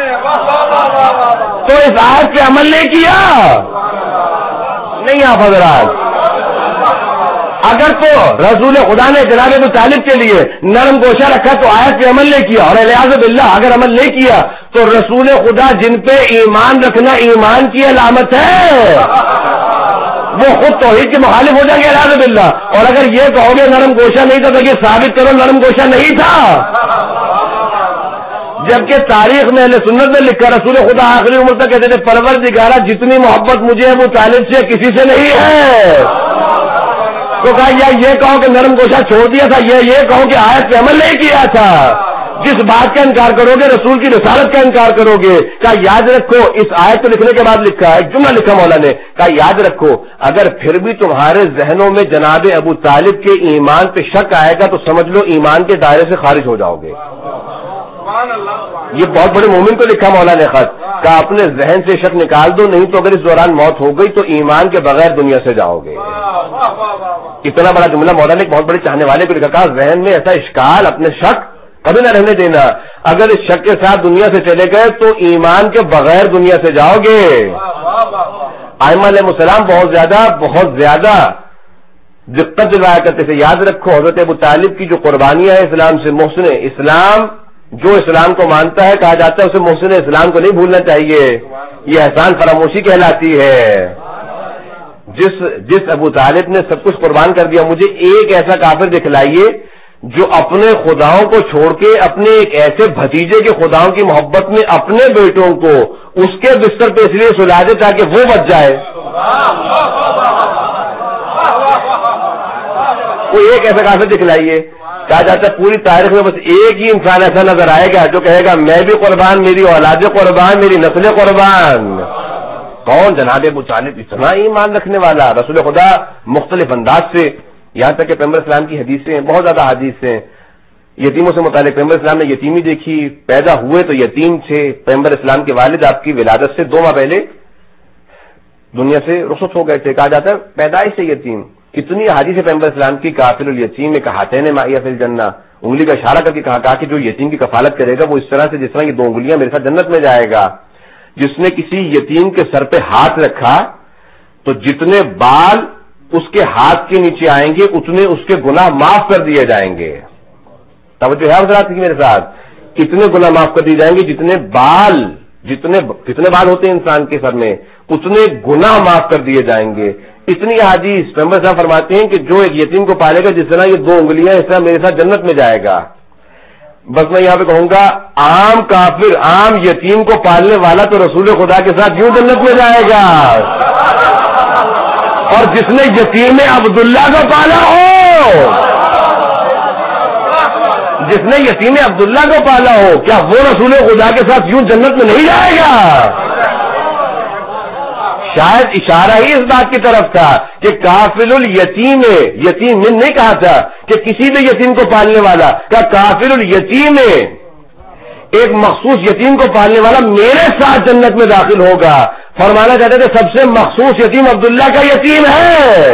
تو اس آیت پہ عمل نہیں کیا. نہیں آپ حضرات اگر تو رسول خدا نے جناب ابو طالب کے لیے نرم گوشہ رکھا تو آیت پہ عمل نہیں کیا، اور الیاذ باللہ اگر عمل نہیں کیا تو رسول خدا جن پہ ایمان رکھنا ایمان کی علامت ہے، وہ خود توحید کے مخالف ہو جائیں گے الیاذ باللہ. اور اگر یہ کہو گے نرم گوشہ نہیں تھا تو یہ ثابت کرو نرم گوشہ نہیں تھا. جبکہ تاریخ میں اہل سنت میں لکھا رسول خدا آخری عمر تک کہتے تھے پروردگارا جتنی محبت مجھے ابو طالب سے کسی سے نہیں ہے. تو کہا یا یہ کہو کہ نرم گوشہ چھوڑ دیا تھا، یہ کہو کہ آیت پہ عمل نہیں کیا تھا. جس بات کا انکار کرو گے رسول کی رسالت کا انکار کرو گے. کہا یاد رکھو اس آیت کو لکھنے کے بعد لکھا ہے، ایک جملہ لکھا مولا نے، کہا یاد رکھو اگر پھر بھی تمہارے ذہنوں میں جناب ابو طالب کے ایمان پہ شک آئے گا تو سمجھ لو ایمان کے دائرے سے خارج ہو جاؤ گے. یہ بہت بڑے مومن کو لکھا مولا نے خط، کہا اپنے ذہن سے شک نکال دو، نہیں تو اگر اس دوران موت ہو گئی تو ایمان کے بغیر دنیا سے جاؤ گے. اتنا بڑا جملہ مولا نے بہت بڑے چاہنے والے کو لکھا. کہا ذہن میں ایسا اشکال اپنے شک کبھی نہ رہنے دینا، اگر اس شک کے ساتھ دنیا سے چلے گئے تو ایمان کے بغیر دنیا سے جاؤ گے. ائمہ علیہ السلام بہت زیادہ دقت دلایا کرتے تھے. یاد رکھو حضرت ابو طالب کی جو قربانیاں ہیں اسلام سے، محسن اسلام جو اسلام کو مانتا ہے کہا جاتا ہے اسے محسن اسلام کو نہیں بھولنا چاہیے، یہ احسان فراموشی کہلاتی ہے. جس ابو طالب نے سب کچھ قربان کر دیا، مجھے ایک ایسا کافر دکھلائیے جو اپنے خداؤں کو چھوڑ کے اپنے ایک ایسے بھتیجے کے خداؤں کی محبت میں اپنے بیٹوں کو اس کے بستر پہ اس لیے سلا دے تاکہ وہ بچ جائے. کوئی ایک ایسا کافر دکھلائیے. کہا جاتا ہے پوری تاریخ میں بس ایک ہی انسان ایسا نظر آئے گا جو کہے گا میں بھی قربان، میری اولاد قربان، میری نسل قربان. کون؟ جناب ابو طالب. اتنا ایمان رکھنے والا رسول خدا مختلف انداز سے، یہاں تک کہ پیغمبر اسلام کی حدیثیں ہیں، بہت زیادہ حدیث ہیں یتیموں سے متعلق. پیغمبر اسلام نے یتیمی دیکھی، پیدا ہوئے تو یتیم تھے. پیغمبر اسلام کے والد آپ کی ولادت سے 2 ماہ پہلے دنیا سے رخصت ہو گئے تھے. کہا جاتا ہے پیدائش سے یتیم. کتنی حدیث پیغمبر اسلام کی کافل الیتیم میں کہاتین معیہ فی الجنہ، انگلی کا اشارہ کر کے کہا کہ جو یتیم کی کفالت کرے گا وہ اس طرح سے جس طرح یہ 2 انگلیاں میرے ساتھ جنت میں جائے گا. جس نے کسی یتیم کے سر پہ ہاتھ رکھا تو جتنے بال اس کے ہاتھ کے نیچے آئیں گے اتنے اس کے گناہ معاف کر دیے جائیں گے. توجہ ہے حضرات کی میرے ساتھ؟ کتنے گناہ معاف کر دیے جائیں گے؟ کتنے بال ہوتے ہیں انسان کے سر میں اتنے گناہ معاف کر دیے جائیں گے. اتنی حدیث پیغمبر صاحب فرماتے ہیں کہ جو ایک یتیم کو پالے گا جس طرح یہ 2 انگلیاں اس طرح میرے ساتھ جنت میں جائے گا. بس میں یہاں پہ کہوں گا عام کافر عام یتیم کو پالنے والا تو رسول خدا کے ساتھ یوں جنت میں جائے گا. اور جس نے یتیم عبداللہ کو پالا ہو، جس نے یتیم عبداللہ کو پالا ہو، کیا وہ رسول خدا کے ساتھ یوں جنت میں نہیں جائے گا؟ شاید اشارہ ہی اس بات کی طرف تھا کہ کافل الیتیم، یتیم من نہیں کہا تھا کہ کسی بھی یتیم کو پالنے والا، کہ کافل الیتیم ایک مخصوص یتیم کو پالنے والا میرے ساتھ جنت میں داخل ہوگا. فرمانا چاہتے تھے سب سے مخصوص یتیم عبداللہ کا یتیم ہے،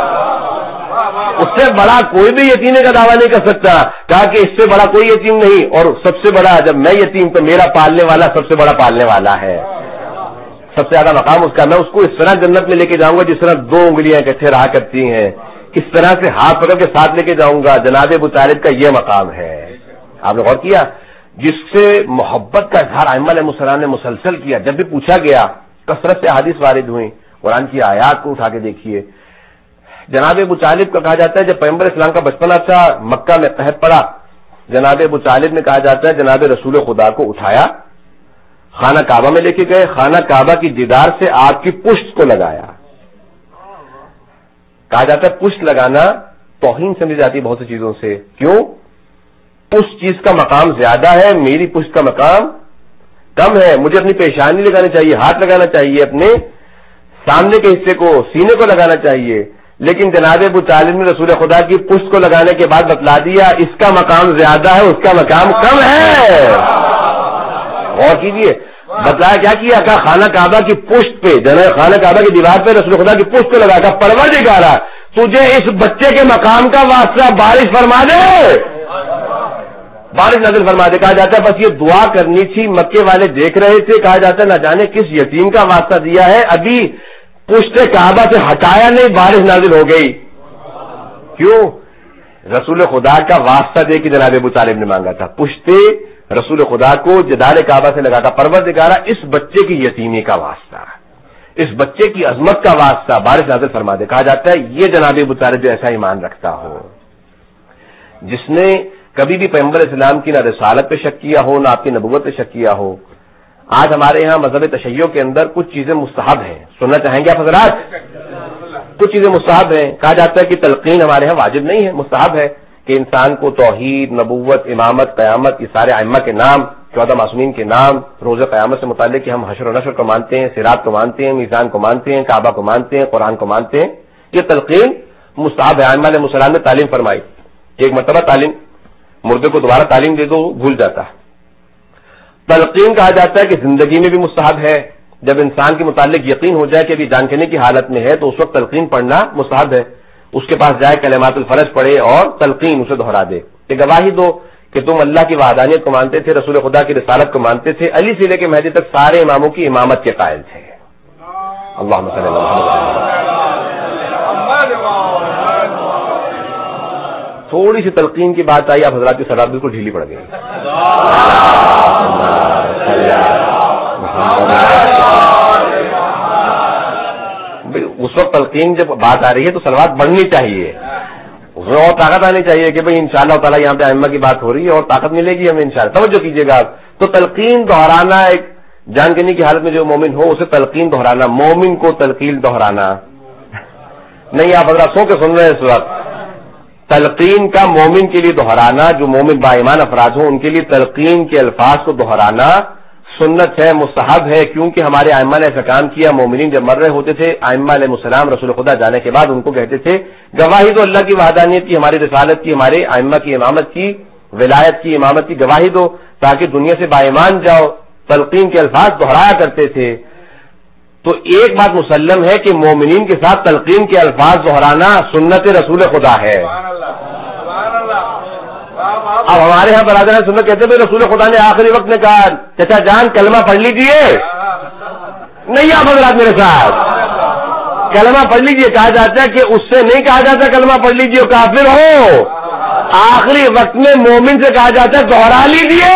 اس سے بڑا کوئی بھی یتیم کا دعویٰ نہیں کر سکتا. کہا کہ اس سے بڑا کوئی یتیم نہیں، اور سب سے بڑا جب میں یتیم تو میرا پالنے والا سب سے بڑا پالنے والا ہے، سب سے زیادہ مقام اس کا. میں اس کو اس طرح جنت میں لے کے جاؤں گا جس طرح 2 انگلیاں اکٹھے رہا کرتی ہیں، اس طرح سے ہاتھ پکڑ کے ساتھ لے کے جاؤں گا. جناب ابو طالب کا یہ مقام ہے. آپ نے غور کیا جس سے محبت کا اظہار ائمہ علیہ السلام نے مسلسل کیا. جب بھی پوچھا گیا کثرت سے حدیث وارد ہوئی. قرآن کی آیات کو اٹھا کے دیکھیے. جناب ابو طالب کا کہا جاتا ہے جب پیغمبر اسلام کا بچپنا تھا، مکہ میں قحط پڑا، جناب ابو طالب نے کہا جاتا ہے جناب رسول خدا کو اٹھایا، خانہ کعبہ میں لے کے گئے، خانہ کعبہ کی دیدار سے آپ کی پشت کو لگایا. کہا جاتا ہے پشت لگانا توہین سمجھی جاتی ہے بہت سی چیزوں سے. کیوں؟ اس چیز کا مقام زیادہ ہے، میری پشت کا مقام کم ہے. مجھے اپنی پیشانی لگانی چاہیے، ہاتھ لگانا چاہیے، اپنے سامنے کے حصے کو، سینے کو لگانا چاہیے. لیکن جناب ابو طالب نے رسول خدا کی پشت کو لگانے کے بعد بتلا دیا اس کا مقام زیادہ ہے، اس کا مقام کم ہے. غور کیجیے بتلایا کیا کیا؟ کہ خانہ کعبہ کی پشت پہ، جناب خانہ کعبہ کی دیوار پہ رسول خدا کی پشت کو لگا کر پروردگارا تجھے اس بچے کے مقام کا واسطہ بارش فرما دے، بارش نازل فرما دے. کہا جاتا ہے بس یہ دعا کرنی تھی، مکے والے دیکھ رہے تھے. کہا جاتا ہے نہ جانے کس یتیم کا واسطہ دیا ہے، ابھی پشت کعبہ سے ہٹایا نہیں، بارش نازل ہو گئی. کیوں؟ رسول خدا کا واسطہ دے کے جناب ابو طالب نے مانگا تھا. پشت رسول خدا کو جدار کعبہ سے لگا کر پروردگارا اس بچے کی یتیمی کا واسطہ، اس بچے کی عظمت کا واسطہ بارش نازل فرما دے. کہا جاتا ہے یہ جناب ابو طالب جو ایسا ایمان رکھتا ہو، جس نے کبھی بھی پیغمبر اسلام کی نہ رسالت پہ شک کیا ہو، نہ آپ کی نبوت پہ شک کیا ہو. آج ہمارے ہاں مذہب تشیع کے اندر کچھ چیزیں مستحب ہیں، سننا چاہیں گے آپ حضرات؟ کچھ چیزیں مستحب ہیں. کہا جاتا ہے کہ تلقین ہمارے ہاں واجب نہیں ہے، مستحب ہے کہ انسان کو توحید، نبوت، امامت، قیامت، یہ سارے ائمہ کے نام، 14 معصومین کے نام، روز قیامت سے متعلق کہ ہم حشر و نشر کو مانتے ہیں، صراط کو مانتے ہیں، میزان کو مانتے ہیں، کعبہ کو مانتے ہیں، قرآن کو مانتے ہیں. یہ تلقین مستحب ہے. ائمہ علیہ السلام نے تعلیم فرمائی. ایک مرتبہ تعلیم، مردے کو دوبارہ تعلیم دے دو بھول جاتا ہے. تلقین کہا جاتا ہے کہ زندگی میں بھی مستحب ہے. جب انسان کے متعلق یقین ہو جائے کہ ابھی جان کھنے کی حالت میں ہے تو اس وقت تلقین پڑھنا مستحب ہے. اس کے پاس جائے، کلمات الفرج پڑھے اور تلقین اسے دہرا دے کہ گواہی دو کہ تم اللہ کی وحدانیت کو مانتے تھے، رسول خدا کی رسالت کو مانتے تھے، علی سے لے کے مہدی تک سارے اماموں کی امامت کے قائل تھے. اللہم صلی اللہ علیہ وسلم. تھوڑی سی تلقین کی بات آئی، آپ حضرات کی سلاد بالکل ڈھیلی پڑ گئی. اس وقت تلقین جب بات آ رہی ہے تو سلوات بڑھنی چاہیے، اس میں اور طاقت آنی چاہیے کہ بھئی انشاءاللہ تعالیٰ یہاں پہ ائمہ کی بات ہو رہی ہے اور طاقت ملے گی ہمیں انشاءاللہ. توجہ کیجیے گا آپ. تو تلقین دہرانا، ایک جان کنی کی حالت میں جو مومن ہو اسے تلقین دہرانا، مومن کو تلقین دہرانا نہیں. آپ حضرات سو کے سن رہے ہیں اس وقت. تلقین کا مومن کے لیے دہرانا، جو مومن با ایمان افراد ہوں ان کے لیے تلقین کے الفاظ کو دہرانا سنت ہے، مستحب ہے، کیونکہ ہمارے ائمہ نے ایسا کام کیا. مومنین جب مر رہے ہوتے تھے ائمہ علیہ السلام رسول خدا جانے کے بعد ان کو کہتے تھے گواہی دو اللہ کی وحدانیت کی، ہماری رسالت کی، ہمارے ائمہ کی امامت کی، ولایت کی، امامت کی گواہی دو تاکہ دنیا سے با ایمان جاؤ. تلقین کے الفاظ دہرایا کرتے تھے. تو ایک بات مسلم ہے کہ مومنین کے ساتھ تلقین کے الفاظ دہرانا سنت رسول خدا ہے. اب ہمارے یہاں برادران سنت کہتے ہیں رسول خدا نے آخری وقت نے کہا چچا جان کلمہ پڑھ لیجئے. نہیں آپ حضرات میرے ساتھ کلمہ پڑھ لیجئے کہا جاتا ہے کہ اس سے نہیں کہا جاتا کلمہ پڑھ لیجئے کافر ہو. آخری وقت میں مومن سے کہا جاتا ہے دوہرا لیجئے.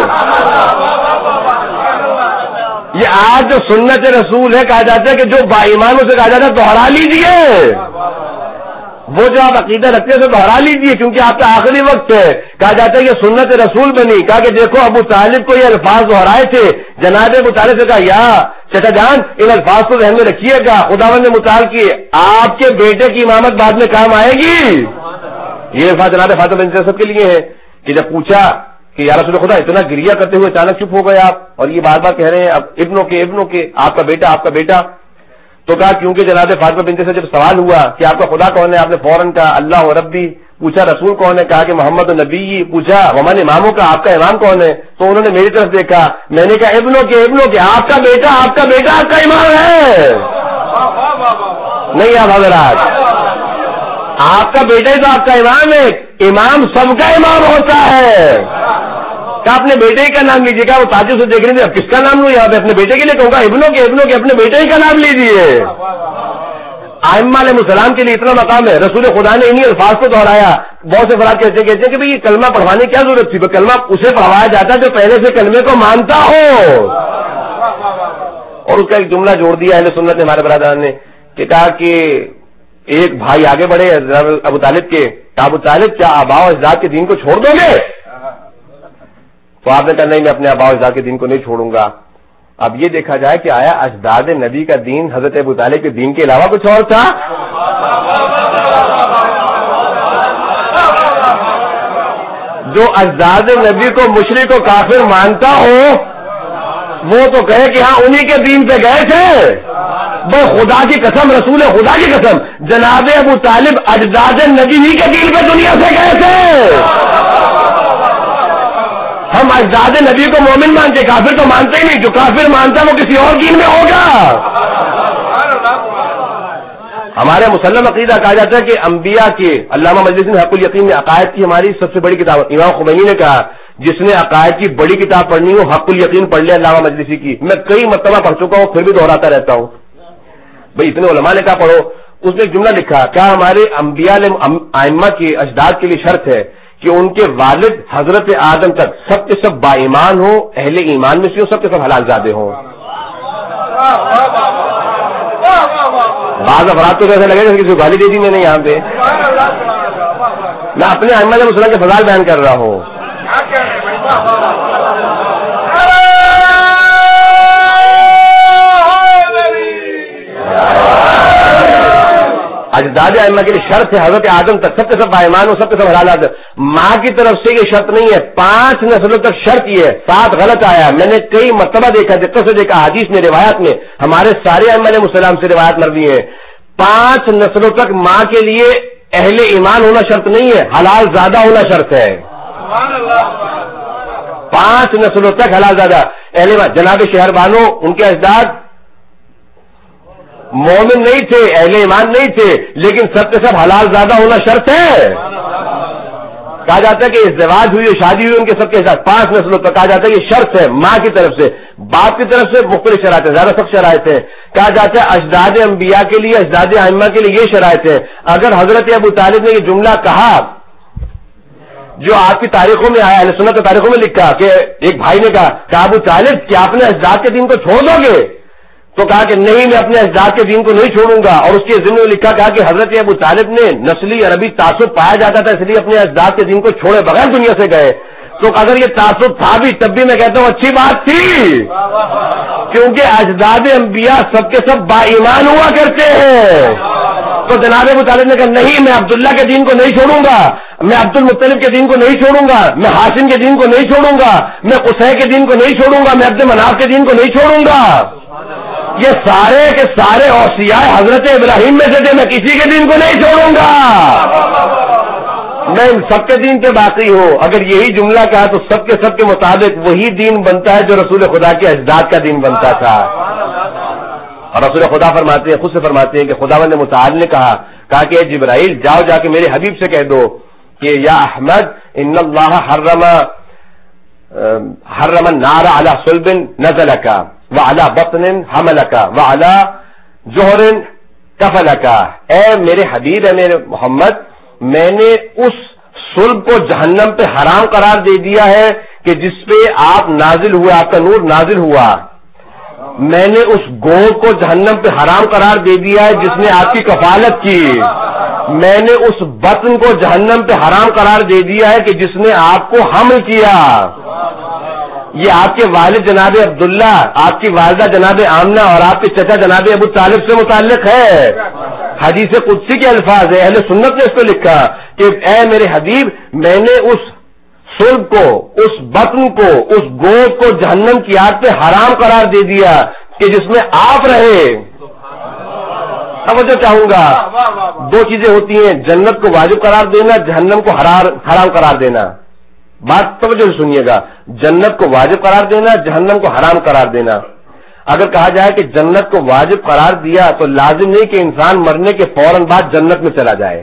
یہ آج جو سنت رسول ہے کہا جاتا ہے کہ جو با ایمانوں سے کہا جاتا ہے دوہرا لیجئے. وہ جو آپ عقیدہ رکھتے ہیں دوہرا لیجئے کیونکہ آپ کا آخری وقت ہے. کہا جاتا ہے یہ سنت رسول بنی. کہا کہ دیکھو ابو طالب کو یہ الفاظ دہرائے تھے. جناب ابو طالب سے کہا یا چچا جان ان الفاظ کو ذہن میں رکھیے گا خداوند نے متعال کیے آپ کے بیٹے کی امامت بعد میں کام آئے گی. یہ الفاظ جناب فاطمہ بنت اسد کے لیے ہے کہ جب پوچھا کہ یا رسول خدا اتنا گریہ کرتے ہوئے اچانک چپ ہو گئے آپ اور یہ بار بار کہہ رہے ہیں اب ابنوں کے آپ کا بیٹا. تو کہا کیونکہ جناب فاطمہ بنت سے جب سوال ہوا کہ آپ کا خدا کون ہے آپ نے فوراً کہا اللہ و ربی. پوچھا رسول کون ہے کہا کہ محمد النبی. پوچھا ومن اماموں کا آپ کا امام کون ہے تو انہوں نے میری طرف دیکھا. میں نے کہا ابنوں کے آپ کا بیٹا آپ کا امام ہے. نہیں آپ حضرات آپ کا بیٹا ہی تو آپ کا امام ہے. امام سب کا امام ہوتا ہے. کہ اپنے بیٹے کا نام لیجیے گا. وہ تعجب سے دیکھ رہے تھے اب کس کا نام لوں یہاں پہ اپنے بیٹے کے لیے کہوں گا ابنوں کے اپنے بیٹے ہی کا نام لیجیے. ائمہ علیہ السلام کے لیے اتنا مقام ہے. رسول خدا نے انہی الفاظ کو دہرایا. بہت سے افراد کہتے ہیں کہ بھئی یہ کلمہ پڑھوانے کی کیا ضرورت تھی. کلمہ اسے پڑھوایا جاتا ہے جو پہلے سے کلمے کو مانتا ہو. اور اس کا ایک جملہ جوڑ دیا اہل سنت نے ہمارے برادران نے کہ کہا کہ ایک بھائی آگے بڑھے ابو طالب کے. ابو طالب کیا آباء و اجداد کے دین کو چھوڑ دو گے؟ تو آپ نے کہا نہیں میں اپنے آباء و اجداد کے دین کو نہیں چھوڑوں گا. اب یہ دیکھا جائے کہ آیا اجداد نبی کا دین حضرت ابو طالب کے دین کے علاوہ کچھ اور تھا؟ جو اجداد نبی کو مشرک و کافر مانتا ہو وہ تو کہے کہ ہاں انہی کے دین پہ گئے تھے. وہ خدا کی قسم رسول خدا کی قسم جناب ابو طالب اجداد نبی ہی کے دین پہ دنیا سے گئے تھے. ہم اجداد نبی کو مومن مانتے کافر تو مانتے ہی نہیں. جو کافر مانتا وہ کسی اور دین میں ہوگا. ہمارے مسلم عقیدہ کہا جاتا ہے کہ انبیاء کے علامہ مجلسی نے حق الیقین میں عقائد کی ہماری سب سے بڑی کتاب. امام خمینی نے کہا جس نے عقائد کی بڑی کتاب پڑھنی ہو حق الیقین پڑھ لے علامہ مجلسی کی. میں کئی مرتبہ پڑھ چکا ہوں پھر بھی دہراتا رہتا ہوں. بھئی اتنے علماء نے کہا پڑھو. اس نے ایک جملہ لکھا کیا ہمارے انبیاء ائمہ کے اجداد کے لیے شرط ہے کہ ان کے والد حضرت آدم تک سب کے سب با ایمان ہوں اہل ایمان میں سے ہوں سب کے سب حلال زادے ہوں. بعض افراد تو ایسا لگے جیسے کسی گالی دے دی میں نے یہاں پہ. میں اپنے ائمہ علیہ السلام کے فضائل بیان کر رہا ہوں. اجداد ائمہ کے لیے شرط ہے حضرت آدم تک سب کے سب با ایمان ہو سب کے سب حلال. ماں کی طرف سے یہ شرط نہیں ہے. 5 نسلوں تک شرط یہ ہے. 7 غلط آیا. میں نے کئی مرتبہ دیکھا دقت سے دیکھا حدیث میں روایات میں ہمارے سارے ائمہ علیہ السلام سے روایات مروی ہے. 5 نسلوں تک ماں کے لیے اہل ایمان ہونا شرط نہیں ہے حلال زادہ ہونا شرط ہے. 5 نسلوں تک حلال زادہ اہل ایمان. جناب شہر بانو ان کے اجداد مومن نہیں تھے اہل ایمان نہیں تھے لیکن سب کے سب حلال زادہ ہونا شرط ہے. کہا جاتا ہے کہ ازدواج ہوئی شادی ہوئی ان کے سب کے ساتھ 5 نسلوں تک. کہا جاتا ہے یہ شرط ہے ماں کی طرف سے. باپ کی طرف سے مختلف شرائط ہیں زیادہ سخت شرائط ہیں. کہا جاتا ہے اجداد انبیاء کے لیے اجداد ائمہ کے لیے یہ شرائط ہے. اگر حضرت ابو طالب نے یہ جملہ کہا جو آپ کی تاریخوں میں آیا اہل سنت کی تاریخوں میں لکھا کہ ایک بھائی نے کہا کہ ابو طالب کیا اپنے اجداد کے دین کو چھوڑ دو گے؟ تو کہا کہ نہیں میں اپنے اجداد کے دین کو نہیں چھوڑوں گا. اور اس کے ضمن میں لکھا کہا کہ حضرت ابو طالب نے نسلی عربی تعصب پایا جاتا تھا اس لیے اپنے اجداد کے دین کو چھوڑے بغیر دنیا سے گئے. تو اگر یہ تعصب تھا بھی تب بھی میں کہتا ہوں اچھی بات تھی کیونکہ اجداد انبیاء سب کے سب با ایمان ہوا کرتے ہیں. تو جناب ابو طالب نے کہا نہیں، میں عبداللہ کے دین کو نہیں چھوڑوں گا، میں عبد المطلب کے دین کو نہیں چھوڑوں گا، میں ہاشم کے دین کو نہیں چھوڑوں گا، میں قصی کے دین کو نہیں چھوڑوں گا، میں عبد مناف کے دین کو نہیں چھوڑوں گا. یہ سارے کے سارے اوصیاء حضرت ابراہیم میں سے تھے، میں کسی کے دین کو نہیں چھوڑوں گا، میں ان سب کے دین پہ باقی ہوں. اگر یہی جملہ کہا تو سب کے مطابق وہی دین بنتا ہے جو رسول خدا کے اجداد کا دین بنتا تھا. اور رسول خدا فرماتے ہیں، خود سے فرماتے ہیں کہ خداوند متعال نے کہا کہ اے جبرائیل جاؤ جا کے میرے حبیب سے کہہ دو کہ یا احمد ان اللہ حرم النار علی صلب نزلک وعلی بطن حملک وعلی جوہر کفلک. اے میرے حبیب، اے میرے محمد، میں نے اس صلب کو جہنم پہ حرام قرار دے دیا ہے کہ جس پہ آپ نازل ہوئے، آپ کا نور نازل ہوا. میں نے اس گود کو جہنم پہ حرام قرار دے دیا ہے جس نے آپ کی کفالت کی. میں نے اس بطن کو جہنم پہ حرام قرار دے دیا ہے کہ جس نے آپ کو حمل کیا. یہ آپ کے والد جناب عبداللہ، آپ کی والدہ جناب آمنہ اور آپ کے چچا جناب ابو طالب سے متعلق ہے. حدیث قدسی کے الفاظ ہے، اہل سنت نے اس کو لکھا کہ اے میرے حبیب، میں نے اس صلب کو، اس بطن کو، اس گود کو جہنم کی آگ پہ حرام قرار دے دیا کہ جس میں آپ رہے. توجہ چاہوں گا، دو چیزیں ہوتی ہیں، جنت کو واجب قرار دینا، جہنم کو حرام قرار دینا. بات توجہ سے سنیے گا، جنت کو واجب قرار دینا، جہنم کو حرام قرار دینا. اگر کہا جائے کہ جنت کو واجب قرار دیا تو لازم نہیں کہ انسان مرنے کے فوراً بعد جنت میں چلا جائے.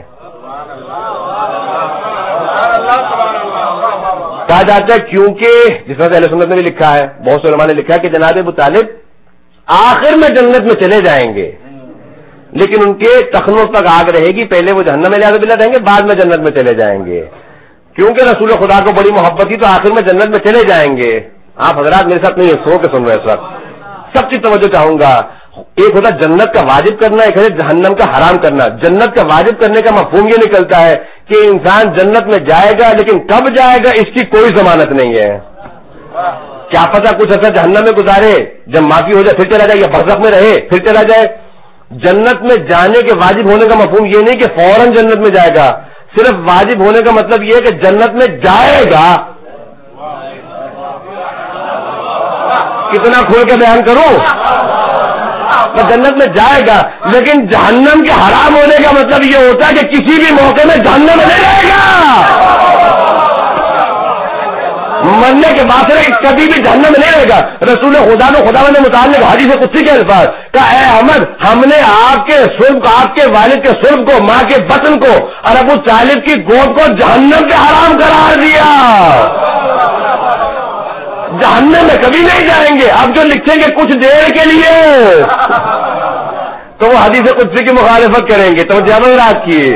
کہا جاتا ہے کیونکہ جس طرح اہل سنت نے بھی لکھا ہے، بہت سے علماء نے لکھا ہے کہ جناب ابو طالب آخر میں جنت میں چلے جائیں گے، لیکن ان کے ٹخنوں تک آگ رہے گی. پہلے وہ جہنم میں لہٰذا بلا رہیں گے، بعد میں جنت میں چلے جائیں گے. کیونکہ رسول خدا کو بڑی محبت تھی تو آخر میں جنت میں چلے جائیں گے. آپ حضرات میرے ساتھ نہیں ہے، سو کے سن رہے اس وقت. سب چیز توجہ چاہوں گا، ایک ہوتا جنت کا واجب کرنا، ایک ہے جہنم کا حرام کرنا. جنت کا واجب کرنے کا مفہوم یہ نکلتا ہے کہ انسان جنت میں جائے گا، لیکن کب جائے گا اس کی کوئی ضمانت نہیں ہے. کیا پتہ کچھ ایسا جہنم میں گزارے، جب معافی ہو جائے پھر چلا جائے، یا برزخ میں رہے پھر چلا جائے. جنت میں جانے کے واجب ہونے کا مفہوم یہ نہیں کہ فوراً جنت میں جائے گا، صرف واجب ہونے کا مطلب یہ ہے کہ جنت میں جائے گا. کتنا کھول کے بیان کروں، جنت میں جائے گا، لیکن جہنم کے حرام ہونے کا مطلب یہ ہوتا ہے کہ کسی بھی موقع میں جہنم میں نہیں رہے گا. مرنے کے بعد کبھی بھی جہنم میں نہیں رہے گا. رسول خدا کو خدا نے متعلق حدیث قدسی کے الفاظ کہا اے احمد، ہم نے آپ کے صلب کو، آپ کے والد کے صلب کو، ماں کے بطن کو اور ابو طالب کی گود کو جہنم کے حرام قرار دیا. جہنم میں کبھی نہیں جائیں گے. اب جو لکھیں گے کچھ دیر کے لیے تو وہ حدیث قدسی کی مخالفت کریں گے. تو جب رات کی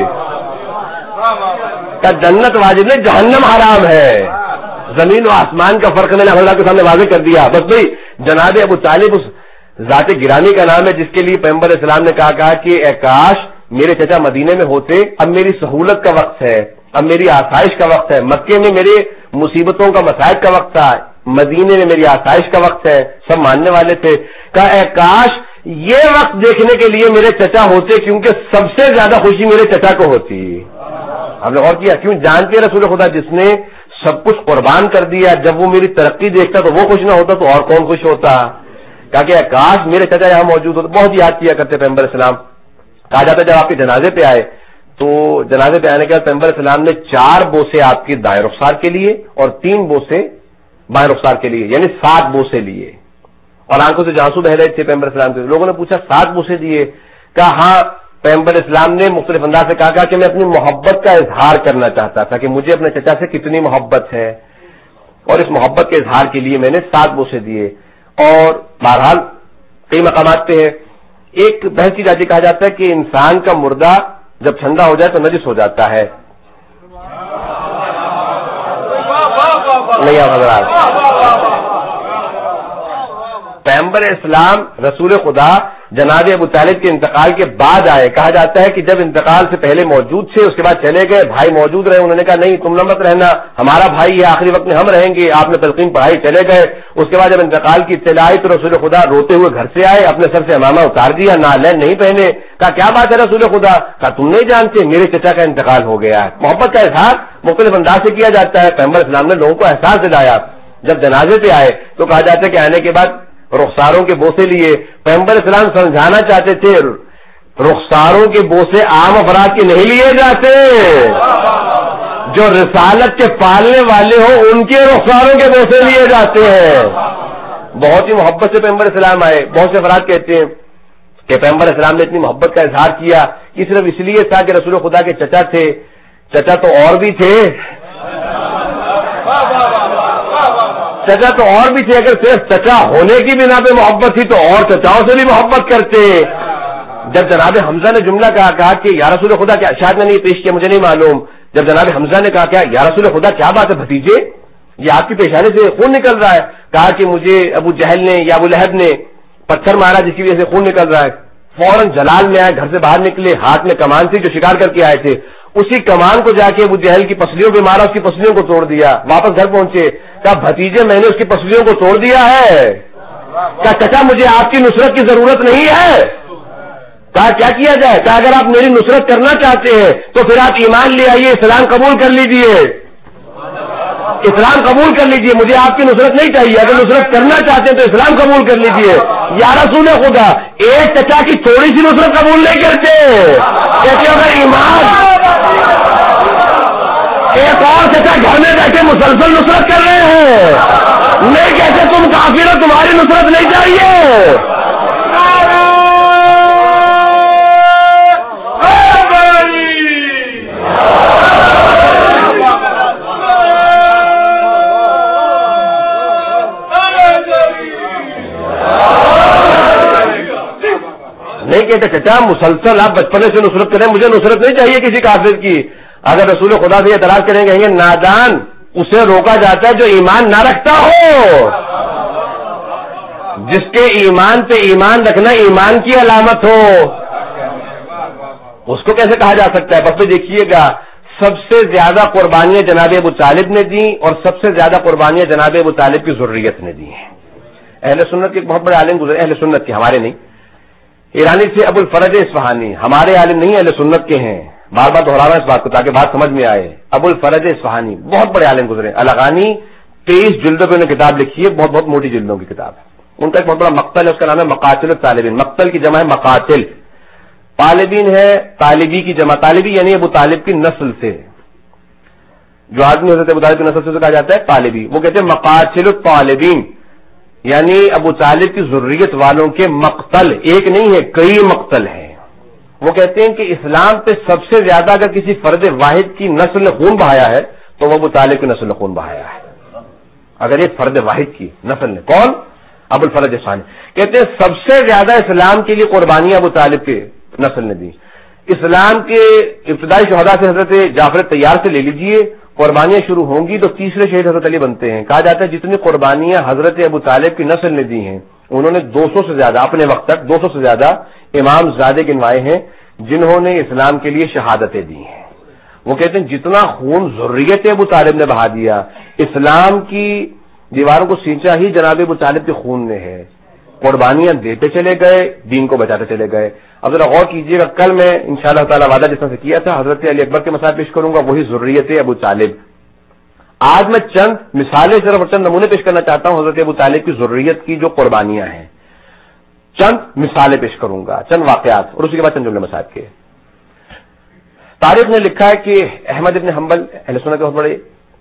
جنت واجب نہیں، جہنم حرام ہے. زمین و آسمان کا فرق میں نے اللہ کے سامنے واضح کر دیا. بس بھائی جناب ابو طالب اس ذات گرامی کا نام ہے جس کے لیے پیغمبر اسلام نے کہا کہ اے کاش میرے چچا مدینے میں ہوتے، اب میری سہولت کا وقت ہے، اب میری آسائش کا وقت ہے. مکے میں میرے مصیبتوں کا مسائب کا وقت تھا، مدینے میں میری آسائش کا وقت ہے. سب ماننے والے تھے. کہا اے کاش یہ وقت دیکھنے کے لیے میرے چچا ہوتے، کیونکہ سب سے زیادہ خوشی میرے چچا کو ہوتی. ہم نے غور کیا، کیوں جانتے رسول خدا جس نے سب کچھ قربان کر دیا، جب وہ میری ترقی دیکھتا تو وہ خوش نہ ہوتا تو اور کون خوش ہوتا. کہا کہ کاش میرے چچا یہاں موجود ہوتے. بہت یاد کیا کرتے پیغمبر اسلام. کہا جاتا جب آپ کے جنازے پہ آئے تو جنازے پہ آنے کے بعد پیغمبر اسلام نے 4 بوسے آپ کی دائیں رخسار کے لیے اور 3 بوسے بائیں رخسار کے لیے، یعنی 7 بوسے لیے. اور آنکھوں سے جانسو بہ رہے تھے پیغمبر اسلام کے. لوگوں نے پوچھا 7 بوسے دیے؟ کہا ہاں. پیغمبر اسلام نے مختلف انداز سے کہا کہ میں اپنی محبت کا اظہار کرنا چاہتا تھا کہ مجھے اپنے چچا سے کتنی محبت ہے، اور اس محبت کے اظہار کے لیے میں نے 7 بوسے دیے. اور بہرحال کئی مقامات پہ ہے. ایک بحث کی جاتی، کہا جاتا ہے کہ انسان کا مردہ جب ٹھنڈا ہو جائے تو نجس ہو جاتا ہے. نہیں حضرات، پیغمبر اسلام رسول خدا جناب ابو طالب کے انتقال کے بعد آئے. کہا جاتا ہے کہ جب انتقال سے پہلے موجود تھے, اس کے بعد چلے گئے, بھائی موجود رہے, انہوں نے کہا نہیں تم نہ مت رہنا, ہمارا بھائی ہے, آخری وقت میں ہم رہیں گے. آپ نے تلقین پڑھائی, چلے گئے. اس کے بعد جب انتقال کی اطلاع آئی تو رسول خدا روتے ہوئے گھر سے آئے, اپنے سر سے امامہ اتار دیا, نالین نہیں پہنے. کہا کیا بات ہے رسول خدا؟ کہا تم نہیں جانتے میرے چچا کا انتقال ہو گیا ہے. محبت کا اظہار مختلف انداز سے کیا جاتا ہے. پیغمبر اسلام نے لوگوں کو احساس دلایا. جب جنازے پہ آئے تو کہا جاتا ہے کہ آنے کے بعد رخساروں کے بوسے لیے. پیغمبر اسلام سمجھانا چاہتے تھے رخساروں کے بوسے عام افراد کے نہیں لیے جاتے, جو رسالت کے پالنے والے ہوں ان کے رخساروں کے بوسے لیے جاتے ہیں. بہت ہی محبت سے پیغمبر اسلام آئے. بہت سے افراد کہتے ہیں کہ پیغمبر اسلام نے اتنی محبت کا اظہار کیا کہ صرف اس لیے تھا کہ رسول خدا کے چچا تھے. چچا تو اور بھی تھے, چچا تو اور بھی تھے. اگر صرف چچا ہونے کی بنا پہ محبت تھی تو اور چچاؤں سے بھی محبت کرتے. جب جناب حمزہ نے جملہ کہا کہ یا رسول خدا کیا, شاید میں نے یہ پیش کیا مجھے نہیں معلوم, جب جناب حمزہ نے کہا کیا یا رسول خدا کیا بات ہے بھتیجے, یہ آپ کی پیشانے سے خون نکل رہا ہے. کہا کہ مجھے ابو جہل نے یا ابو لہب نے پتھر مارا جس کی وجہ سے خون نکل رہا ہے. فوراً جلال میں آئے, گھر سے باہر نکلے, ہاتھ میں کمان تھی جو شکار کر کے آئے تھے, اسی کمان کو جا کے ابو جہل کی پسلیوں پہ مارا, اس کی پسلیوں کو توڑ دیا. واپس گھر پہنچے, کہا بھتیجے میں نے اس کی پسلیوں کو توڑ دیا ہے. کہا چچا مجھے آپ کی نصرت کی ضرورت نہیں ہے. کہا کیا کیا جائے؟ کہا اگر آپ میری نصرت کرنا چاہتے ہیں تو پھر آپ ایمان لے آئیے, اسلام قبول کر لیجئے, اسلام قبول کر لیجئے. مجھے آپ کی نصرت نہیں چاہیے. اگر نصرت کرنا چاہتے ہیں تو اسلام قبول کر لیجئے. یا رسول خدا ایک چچا کی تھوڑی سی نصرت قبول نہیں کرتے, کہتے اگر ایمان. ایک اور چچا گھر میں بیٹھے مسلسل نصرت کر رہے ہیں, نہیں کہتے تم کافر ہو, تمہاری نصرت نہیں چاہیے. نہیں کہتے چچا مسلسل آپ بچپنے سے نصرت کریں, مجھے نصرت نہیں چاہیے کسی کافر کی. اگر رسول خدا سے اعتراض کریں گے نادان اسے روکا جاتا ہے جو ایمان نہ رکھتا ہو. جس کے ایمان پہ ایمان رکھنا ایمان کی علامت ہو, اس کو کیسے کہا جا سکتا ہے؟ بس دیکھیے گا سب سے زیادہ قربانیاں جناب ابو طالب نے دی اور سب سے زیادہ قربانیاں جناب ابو طالب کی ذریت نے دی ہیں. اہل سنت کے بہت بڑے عالم گزرے, اہل سنت کے, ہمارے نہیں. ایرانی سے ابو الفرج اصفہانی, ہمارے عالم نہیں اہل سنت کے ہیں. بار بار دہرا رہا ہوں اس بات کو تاکہ بات سمجھ میں آئے. ابو الفرج اصفہانی بہت بڑے عالم گزرے. الغانی 23 جلدوں پہ انہوں نے کتاب لکھی ہے, بہت بہت موٹی جلدوں کی کتاب ہے. ان کا ایک بہت بڑا مقتل ہے, اس کا نام ہے مقاتل الطالبین. مقتل کی جمع ہے مقاتل, طالبین ہے طالبی کی جمع. طالبی یعنی ابو طالب کی نسل سے, جو آدمی حضرت ابو طالب کی نسل سے کہا جاتا ہے طالبی. وہ کہتے ہیں مقاتل الطالبین یعنی ابو طالب کی ذریت والوں کے مقتل. ایک نہیں ہے, کئی مقتل ہیں. وہ کہتے ہیں کہ اسلام پہ سب سے زیادہ اگر کسی فرد واحد کی نسل نے خون بہایا ہے تو وہ ابو طالب کی نسل نے خون بہایا ہے. اگر ایک فرد واحد کی نسل نے, کون؟ ابو الفرج اصفہانی. کہتے ہیں سب سے زیادہ اسلام کے لیے قربانیاں ابو طالب کے نسل نے دی. اسلام کے ابتدائی شہداء سے حضرت جعفر طیار سے لے لیجئے, قربانیاں شروع ہوں گی تو تیسرے شہید حضرت علی بنتے ہیں. کہا جاتا ہے جتنی قربانیاں حضرت ابو طالب کی نسل نے دی ہیں انہوں نے 200 سے زیادہ, اپنے وقت تک 200 سے زیادہ امام زادے گنوائے ہیں جنہوں نے اسلام کے لیے شہادتیں دی ہیں. وہ کہتے ہیں جتنا خون ذریت ابو طالب نے بہا دیا, اسلام کی دیواروں کو سینچا ہی جناب ابو طالب کے خون نے ہے. قربانیاں دیتے چلے گئے, دین کو بچاتے چلے گئے. اب ذرا غور کیجیے گا, کل میں انشاءاللہ تعالی وعدہ جس طرح سے کیا تھا حضرت علی اکبر کے مسائل پیش کروں گا, وہی ذریت ابو طالب. آج میں چند مثالیں صرف چند نمونے پیش کرنا چاہتا ہوں حضرت ابو طالب کی ذریت کی جو قربانیاں ہیں. چند مثالیں پیش کروں گا, چند واقعات, اور اسی کے بعد چند جملے مسائل کے. تاریخ نے لکھا ہے کہ احمد ابن حنبل اہل سنت کے بہت بڑے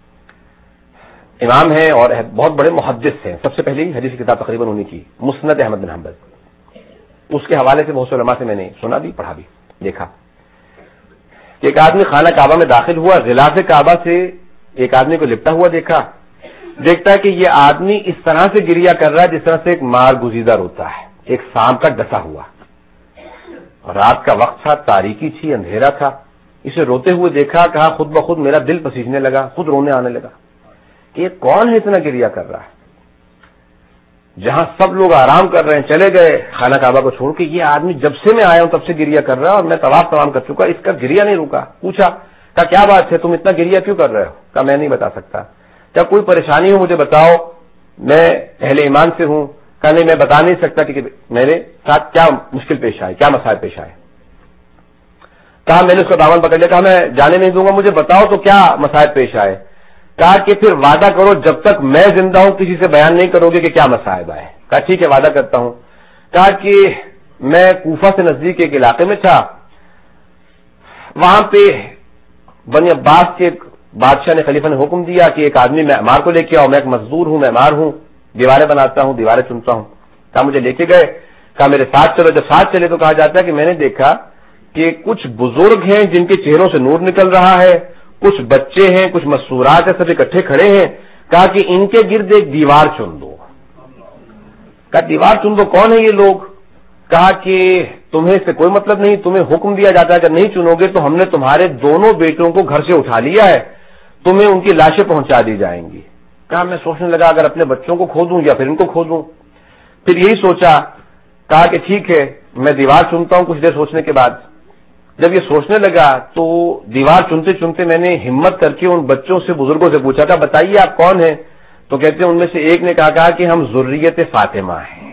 امام ہیں اور بہت بڑے محدث ہیں. سب سے پہلی حدیث کی کتاب تقریباً انہی کی, مسند احمد بن حنبل. اس کے حوالے سے بہت سے علماء سے میں نے سنا بھی, پڑھا بھی, دیکھا کہ ایک آدمی خانہ کعبہ میں داخل ہوا, غلاف کعبہ سے ایک آدمی کو لپٹا ہوا دیکھا. دیکھتا ہے کہ یہ آدمی اس طرح سے گریا کر رہا ہے جس طرح سے ایک مار گزیدہ روتا ہے, ایک سانپ کا ڈسا ہوا. رات کا وقت تھا, تاریکی تھی, اندھیرا تھا. اسے روتے ہوئے دیکھا, کہا خود بخود میرا دل پسیجنے لگا, خود رونے آنے لگا کہ یہ کون ہے اتنا گریا کر رہا ہے. جہاں سب لوگ آرام کر رہے ہیں چلے گئے خانہ کعبہ کو چھوڑ کے. یہ آدمی جب سے میں آیا ہوں تب سے گریا کر رہا ہے اور میں طواف تمام کر چکا, اس کا گریا نہیں رکا. پوچھا کہا کیا بات ہے, تم اتنا گریا کیوں کر رہے ہو؟ کہا میں نہیں بتا سکتا. کیا کوئی پریشانی ہو مجھے بتاؤ, میں اہل ایمان سے ہوں. کہا نہیں میں بتا نہیں سکتا کہ میرے ساتھ کیا مشکل پیش آئے, کیا مسائل پیش آئے. کہا میں نے اس کا دامن پکڑ لیا, کہا میں جانے نہیں دوں گا, مجھے بتاؤ تو کیا مسائل پیش آئے. کہا کہ پھر وعدہ کرو جب تک میں زندہ ہوں کسی سے بیان نہیں کرو گے کہ کیا مسائل آئے. کہا ٹھیک ہے وعدہ کرتا ہوں. کہا کہ میں کوفہ سے نزدیک ایک علاقے میں تھا, وہاں پہ بنی عباس کے بادشاہ نے خلیفہ نے حکم دیا کہ ایک آدمی معمار کو لے کے آؤ. میں ایک مزدور ہوں, معمار ہوں, دیواریں بناتا ہوں, دیواریں چنتا ہوں. کہا مجھے لے کے گئے, کہا میرے ساتھ چلو. جب ساتھ چلے تو کہا جاتا ہے کہ میں نے دیکھا کہ کچھ بزرگ ہیں جن کے چہروں سے نور نکل رہا ہے, کچھ بچے ہیں, کچھ مسورات ہیں, سب اکٹھے کھڑے ہیں. کہا کہ ان کے گرد ایک دیوار چن دو. کہا دیوار چن دو, کون ہے یہ لوگ؟ کہا کہ تمہیں اس سے کوئی مطلب نہیں, تمہیں حکم دیا جاتا ہے اگر نہیں چنو گے تو ہم نے تمہارے دونوں بیٹوں کو گھر سے اٹھا لیا ہے, تمہیں ان کی لاشیں پہنچا دی جائیں گی. کہا میں سوچنے لگا اگر اپنے بچوں کو کھو دوں یا پھر ان کو کھو دوں. پھر یہی سوچا, کہا کہ ٹھیک ہے میں دیوار چنتا ہوں. کچھ دیر سوچنے کے بعد جب یہ سوچنے لگا تو دیوار چنتے چنتے میں نے ہمت کر کے ان بچوں سے بزرگوں سے پوچھا, تھا بتائیے آپ کون ہیں؟ تو کہتے ہیں ان میں سے ایک نے کہا کہ ہم ذریت فاطمہ ہیں,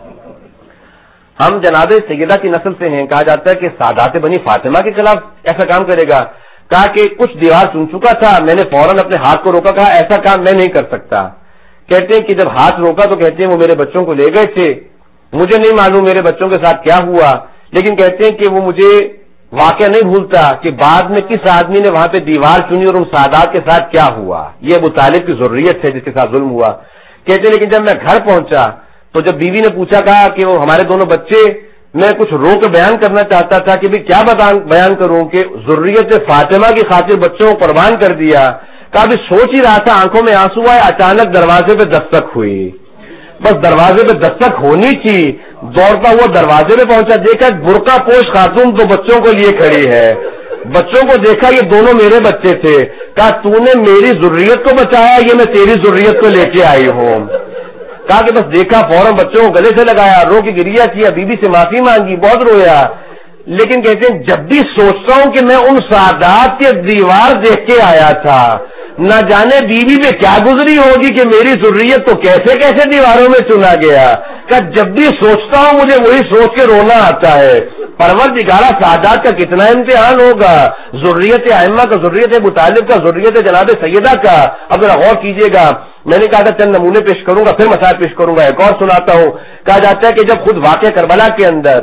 ہم جناب سیدہ کی نسل سے ہیں. کہا جاتا ہے کہ سادات بنی فاطمہ کے خلاف ایسا کام کرے گا. کہا کہ کچھ دیوار چن چکا تھا, میں نے فوراً اپنے ہاتھ کو روکا, کہا ایسا کام میں نہیں کر سکتا. کہتے ہیں کہ جب ہاتھ روکا تو کہتے ہیں وہ میرے بچوں کو لے گئے تھے, مجھے نہیں معلوم میرے بچوں کے ساتھ کیا ہوا, لیکن کہتے ہیں کہ وہ مجھے واقعہ نہیں بھولتا کہ بعد میں کس آدمی نے وہاں پہ دیوار چنی اور ان سادات کے ساتھ کیا ہوا. یہ ابو طالب کی ذریت ہے جس کے ساتھ ظلم ہوا. کہتے ہیں لیکن جب میں گھر پہنچا تو جب بیوی نے پوچھا, کہا کہ وہ ہمارے دونوں بچے, میں کچھ رو کے بیان کرنا چاہتا تھا کہ بھی کیا بیان کروں کہ ذریت فاطمہ کی خاطر بچوں کو قربان کر دیا. کہا بھی سوچ ہی رہا تھا, آنکھوں میں آنسو آئے, اچانک دروازے پہ دستک ہوئی. بس دروازے پہ دستک ہونی تھی, دوڑتا ہوا دروازے پہ پہنچا, دیکھا برقع پوش خاتون تو بچوں کو لیے کھڑی ہے. بچوں کو دیکھا یہ دونوں میرے بچے تھے. کہا تو نے میری ذریت کو بچایا, یہ میں تیری ذریت کو لے کے آئی ہوں. کہا کہ بس دیکھا فوراً بچوں کو گلے سے لگایا, رو کے گریا کیا, بیوی سے معافی مانگی, بہت رویا. لیکن کہتے ہیں جب بھی سوچتا ہوں کہ میں ان سادات کے دیوار دیکھ کے آیا تھا, نہ جانے بیوی پہ کیا گزری ہوگی کہ میری ذریت تو کیسے کیسے دیواروں میں چنا گیا. کہ جب بھی سوچتا ہوں مجھے وہی سوچ کے رونا آتا ہے. پروردگارہ سادات کا کتنا امتحان ہوگا, ذریت ائمہ کا, ذریت ابو طالب کا, ذریت جناب سیدہ کا. اب ذرا غور کیجیے گا, میں نے کہا تھا چند نمونے پیش کروں گا پھر مسائل پیش کروں گا. ایک اور سناتا ہوں. کہا جاتا ہے کہ جب خود واقع کربلا کے اندر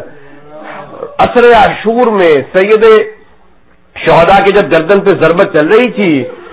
عصر عاشور میں سید شہداء کے جب گردن پہ ضربت چل رہی تھی,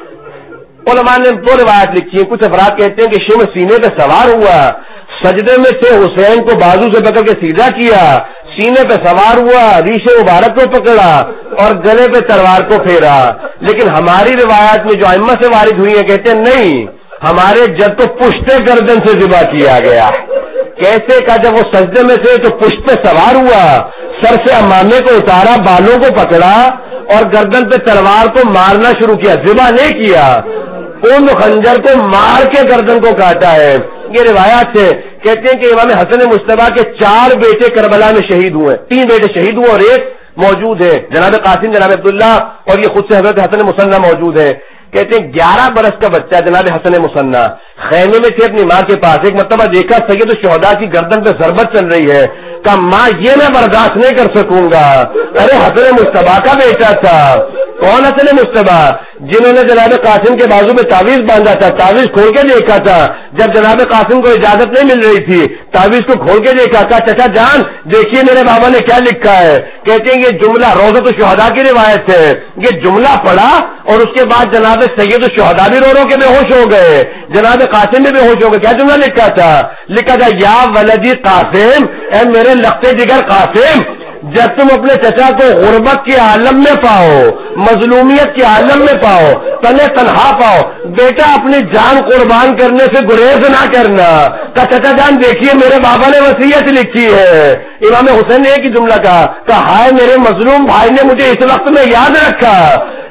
علماء نے دو روایت لکھی ہیں. کچھ افراد کہتے ہیں کہ شمع سینے پہ سوار ہوا, سجدے میں سے حسین کو بازو سے پکڑ کے سیدھا کیا, سینے پہ سوار ہوا, ریش مبارک کو پکڑا اور گلے پہ تلوار کو پھیرا. لیکن ہماری روایات میں جو ائمہ سے وارد ہوئی ہیں کہتے ہیں نہیں, ہمارے جب تو پشتے گردن سے ذبح کیا گیا. کیسے کا جب وہ سجدے میں سے تو پشت پہ سوار ہوا, سر سے امامے کو اتارا, بالوں کو پکڑا اور گردن پہ تلوار کو مارنا شروع کیا. ذبح نہیں کیا, اون خنجر کو مار کے گردن کو کاٹا ہے. یہ روایات ہے. کہتے ہیں کہ امام حسن مجتبیٰ کے 4 بیٹے کربلا میں شہید ہوئے, 3 بیٹے شہید ہوئے اور ایک موجود ہے, جناب قاسم, جناب عبداللہ, اور یہ خود سے حضرت حسن مصنع موجود ہے. کہتے ہیں 11 برس کا بچہ جناب حسن مصنع خیمے میں تھے اپنی ماں کے پاس. ایک مرتبہ دیکھا سید الشہداء کی گردن پہ ضربت چل رہی ہے. کہا ماں یہ میں برداشت نہیں کر سکوں گا. ارے حسن مجتبیٰ کا بیٹا تھا. کون حسن مجتبیٰ؟ جنہوں نے جناب قاسم کے بازو میں تعویذ باندھا تھا, تعویذ کھول کے دیکھا تھا. جب جناب قاسم کو اجازت نہیں مل رہی تھی, تعویذ کو کھول کے دیکھا. کہا چچا جان دیکھیے میرے بابا نے کیا لکھا ہے. کہتے ہیں یہ جملہ روضۃ الشہداء کی روایت ہے. یہ جملہ پڑھا اور اس کے بعد جناب سید الشہداء بھی رو کے بے ہوش ہو گئے, جناب قاسم بھی بے ہوش ہو گئے. کیا جملہ لکھا تھا؟ لکھا تھا یا ولدی قاسم, اے میرے لختے جگر قاسم, جب تم اپنے چچا کو غربت کے عالم میں پاؤ, مظلومیت کے عالم میں پاؤ, تنے تنہا پاؤ, بیٹا اپنی جان قربان کرنے سے گریز نہ کرنا. کہ چچا جان دیکھیے میرے بابا نے وصیت لکھی ہے. امام حسین نے ایک ہی جملہ کہا کہ ہائے میرے مظلوم بھائی نے مجھے اس وقت میں یاد رکھا.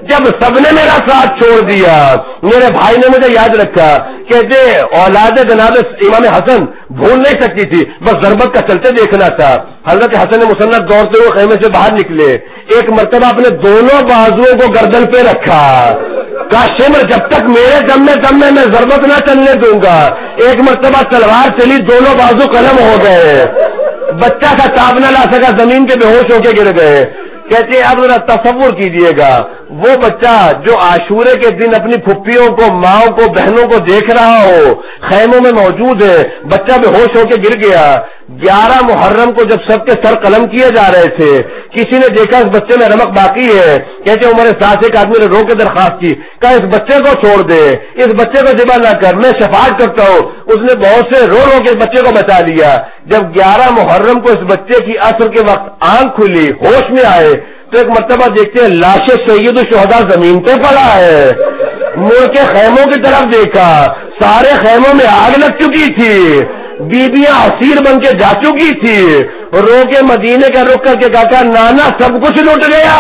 جب سب نے میرا ساتھ چھوڑ دیا، میرے بھائی نے مجھے یاد رکھا، کہتے اولاد جناب امام حسن بھول نہیں سکتی تھی، بس ضربت کا چلتے دیکھنا تھا۔ حضرت حسن مسنت دوڑتے ہوئے خیمے سے باہر نکلے، ایک مرتبہ اپنے دونوں بازوؤں کو گردن پہ رکھا، کہا شمر جب تک میرے دم میں میں ضربت نہ چلنے دوں گا۔ ایک مرتبہ تلوار چلی، دونوں بازو قلم ہو گئے، بچہ کا تاب نہ لا سکا، زمین کے بے ہوش ہو کے گر گئے۔ کہتے ہیں اب ذرا تصور کیجئے گا، وہ بچہ جو عاشورے کے دن اپنی پھپھیوں کو، ماؤں کو، بہنوں کو دیکھ رہا ہو، خیموں میں موجود ہے، بچہ بے ہوش ہو کے گر گیا۔ 11 محرم کو جب سب کے سر قلم کیے جا رہے تھے، کسی نے دیکھا اس بچے میں رمق باقی ہے، کہتے عمر ساتھ ایک آدمی نے رو کے درخواست کی، کہا اس بچے کو چھوڑ دے، اس بچے کو ذبح نہ کر، میں شفاعت کرتا ہوں۔ اس نے بہت سے رو کے اس بچے کو بچا لیا۔ جب 11 محرم کو اس بچے کی عصر کے وقت آنکھ کھلی، ہوش میں آئے، تو ایک مرتبہ دیکھتے ہیں لاش سید الشہداء زمین پہ پڑا ہے۔ مڑ کے خیموں کی طرف دیکھا، سارے خیموں میں آگ لگ چکی تھی، بیویاں اسیر بن کے جا چکی تھی۔ رو کے مدینے کا رخ کر کے کہا نانا سب کچھ لٹ گیا،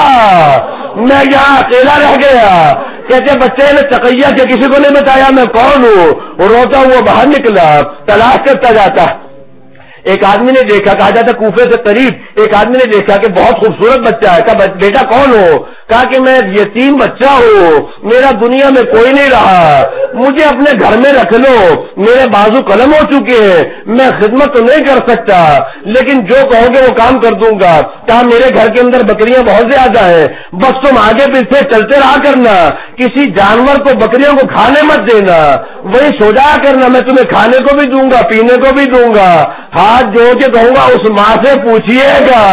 میں یہاں اکیلا رہ گیا۔ کہتے بچے نے تقیہ کے کسی کو نہیں بتایا میں کون ہوں، روتا ہوا باہر نکلا، تلاش کرتا جاتا۔ ایک آدمی نے دیکھا، کہا جاتا کوفے سے قریب ایک آدمی نے دیکھا کہ بہت خوبصورت بچہ ہے، کہا بیٹا کون ہو؟ کہا کہ میں یتیم بچہ ہوں، میرا دنیا میں کوئی نہیں رہا، مجھے اپنے گھر میں رکھ لو، میرے بازو قلم ہو چکے ہیں، میں خدمت تو نہیں کر سکتا لیکن جو کہو گے وہ کام کر دوں گا۔ کہا میرے گھر کے اندر بکریاں بہت زیادہ ہیں، بس تم آگے پیچھے چلتے رہا کرنا، کسی جانور کو بکریوں کو کھانے مت دینا، وہی سو جایا کرنا، میں تمہیں کھانے کو بھی دوں گا پینے کو بھی دوں گا۔ ہاتھ جوڑ کے کہوں گا اس ماں سے پوچھئے گا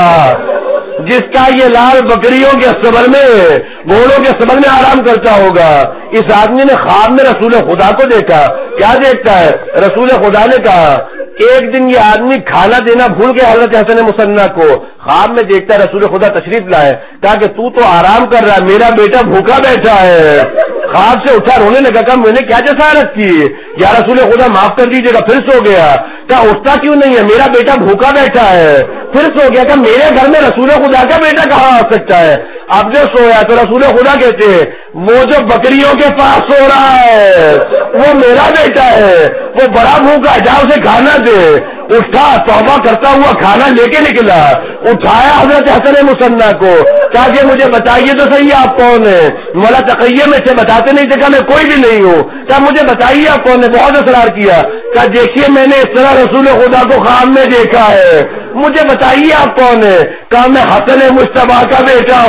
جس کا یہ لال بکریوں کے سبر میں، گھوڑوں کے سبر میں آرام کرتا ہوگا۔ اس آدمی نے خواب میں رسول خدا کو دیکھا۔ کیا دیکھتا ہے؟ رسول خدا نے کہا ایک دن یہ آدمی کھانا دینا بھول گیا حضرت حسن مسنہ کو، خواب میں دیکھتا ہے رسول خدا تشریف لائے، کہا کہ تو آرام کر رہا ہے، میرا بیٹا بھوکا بیٹھا ہے۔ خواب سے اٹھا رونے لگا، کہا میں نے کیا جسارت کی، یا رسول خدا معاف کر دیجیے گا، پھر سو گیا۔ کہا اٹھتا کیوں نہیں ہے، میرا بیٹا بھوکا بیٹھا ہے، پھر سو گیا۔ کہا میرے گھر میں رسول خدا کا بیٹا کہاں آ سکتا ہے؟ اب جو سویا تو رسول خدا کہتے ہیں وہ جو بکریوں کے پاس سو رہا ہے وہ میرا بیٹا ہے، وہ بڑا بھوکا ہے، جا اسے کھانا دے۔ اٹھا توبہ کرتا ہوا کھانا لے کے نکلا، اٹھایا حضرت حسن مسنہ کو، کہا کہ مجھے بتائیے تو صحیح آپ کون ہے؟ مولا تقیہ میں سے بتاتے نہیں تھے، کہا میں کوئی بھی نہیں ہوں۔ کہا مجھے بتائیے آپ کون ہے؟ بہت اصرار کیا، کہا دیکھیے میں نے اس طرح رسول خدا کو خواب میں دیکھا ہے، مجھے بتائیے آپ کون ہے؟ کہا میں حسن مجتبیٰ کا بیٹا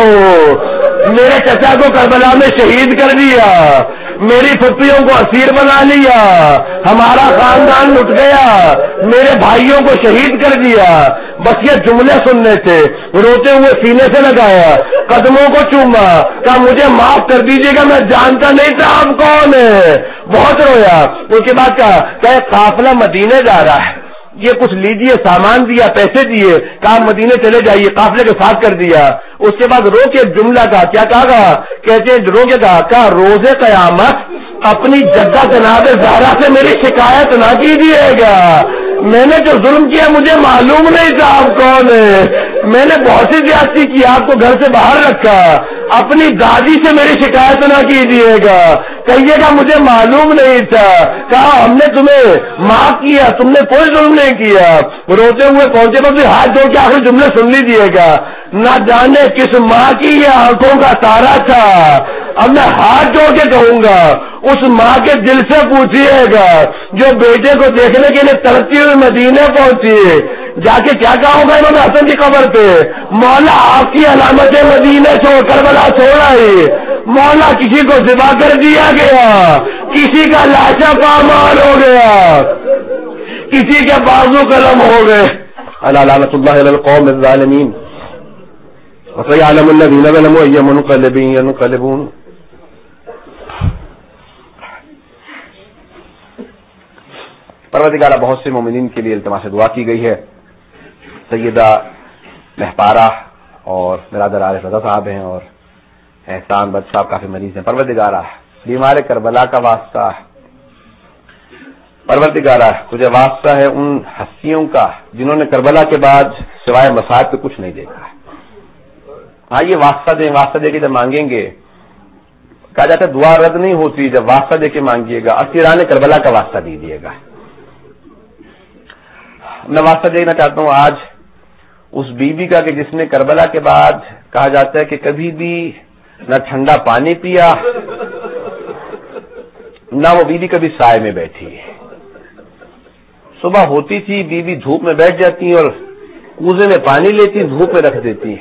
ہوں، میرے چچا کو کربلا میں شہید کر دیا، میری پھپھیوں کو اسیر بنا لیا، ہمارا خاندان لٹ گیا، میرے بھائیوں کو شہید کر دیا۔ بس یہ جملے سننے تھے، روتے ہوئے سینے سے لگایا، قدموں کو چوما، کہا مجھے معاف کر دیجیے گا، میں جانتا نہیں تھا آپ کون ہے۔ بہت رویا۔ اس کے بعد کہا کہ قافلہ مدینے جا رہا ہے، یہ کچھ لیجیے، سامان دیا، پیسے دیے، کہا مدینے چلے جائیے، قافلے کے ساتھ کر دیا۔ اس کے بعد رو کے جملہ کہا، کیا کہا؟ کہتے رو کے کہا روز قیامت اپنی جدہ جناب زہرا سے میری شکایت نہ کیجیے گا، میں نے جو ظلم کیا مجھے معلوم نہیں تھا آپ کون ہے، میں نے بہت سی زیادتی کی، آپ کو گھر سے باہر رکھا، اپنی دادی سے میری شکایت نہ کیجیے گا، کہیے گا مجھے معلوم نہیں تھا، کہا ہم نے تمہیں معاف کیا، تم نے کوئی ظلم نہیں کیا۔ روتے ہوئے پہنچے تو ہاتھ دھو کے آخر جملے سن لیجیے گا، نہ جانے کس ماں کی یہ آنکھوں کا تارا تھا، اب میں ہاتھ جوڑ کے کہوں گا اس ماں کے دل سے پوچھیے گا جو بیٹے کو دیکھنے کے لیے تڑپتی ہوئی مدینے پہنچی، جا کے کیا کہا ہوگا امام حسن کی قبر پہ؟ مولا آپ کی علامت مدینے چھوڑ کربلا چھوڑ آئی، مولا کسی کو ذبح کر دیا گیا، کسی کا لاشا پامال ہو گیا، کسی کے بازو قلم ہو گئے۔ لعنۃ اللہ علی القوم الظالمین وسيعلم الذين ظلموا أي منقلب ينقلبون۔ پروردگارہ بہت سے مومنین کے لیے التماس دعا کی گئی ہے، سیدہ مہپارہ اور برادر عارف رضا صاحب ہیں اور احسان بٹ صاحب کافی مریض ہیں، پروردگارہ بیمار کربلا کا واسطہ، پروردگارہ تجھے واسطہ ہے ان ہستیوں کا جنہوں نے کربلا کے بعد سوائے مصائب پہ کچھ نہیں دیکھا ہے، ہاں یہ واسطہ دیں، واسطہ دے کے جب مانگیں گے کہا جاتا ہے دعا رد نہیں ہوتی جب واسطہ دے کے مانگیے گا، اسیران کربلا کا واسطہ دیجیے گا. میں واسطہ دینا چاہتا ہوں آج اس بی بی کا کہ جس نے کربلا کے بعد کہا جاتا ہے کہ کبھی بھی نہ ٹھنڈا پانی پیا نہ وہ بی بی کبھی سائے میں بیٹھی. صبح ہوتی تھی بی بی دھوپ میں بیٹھ جاتی اور کوزے میں پانی لیتی دھوپ میں رکھ دیتی.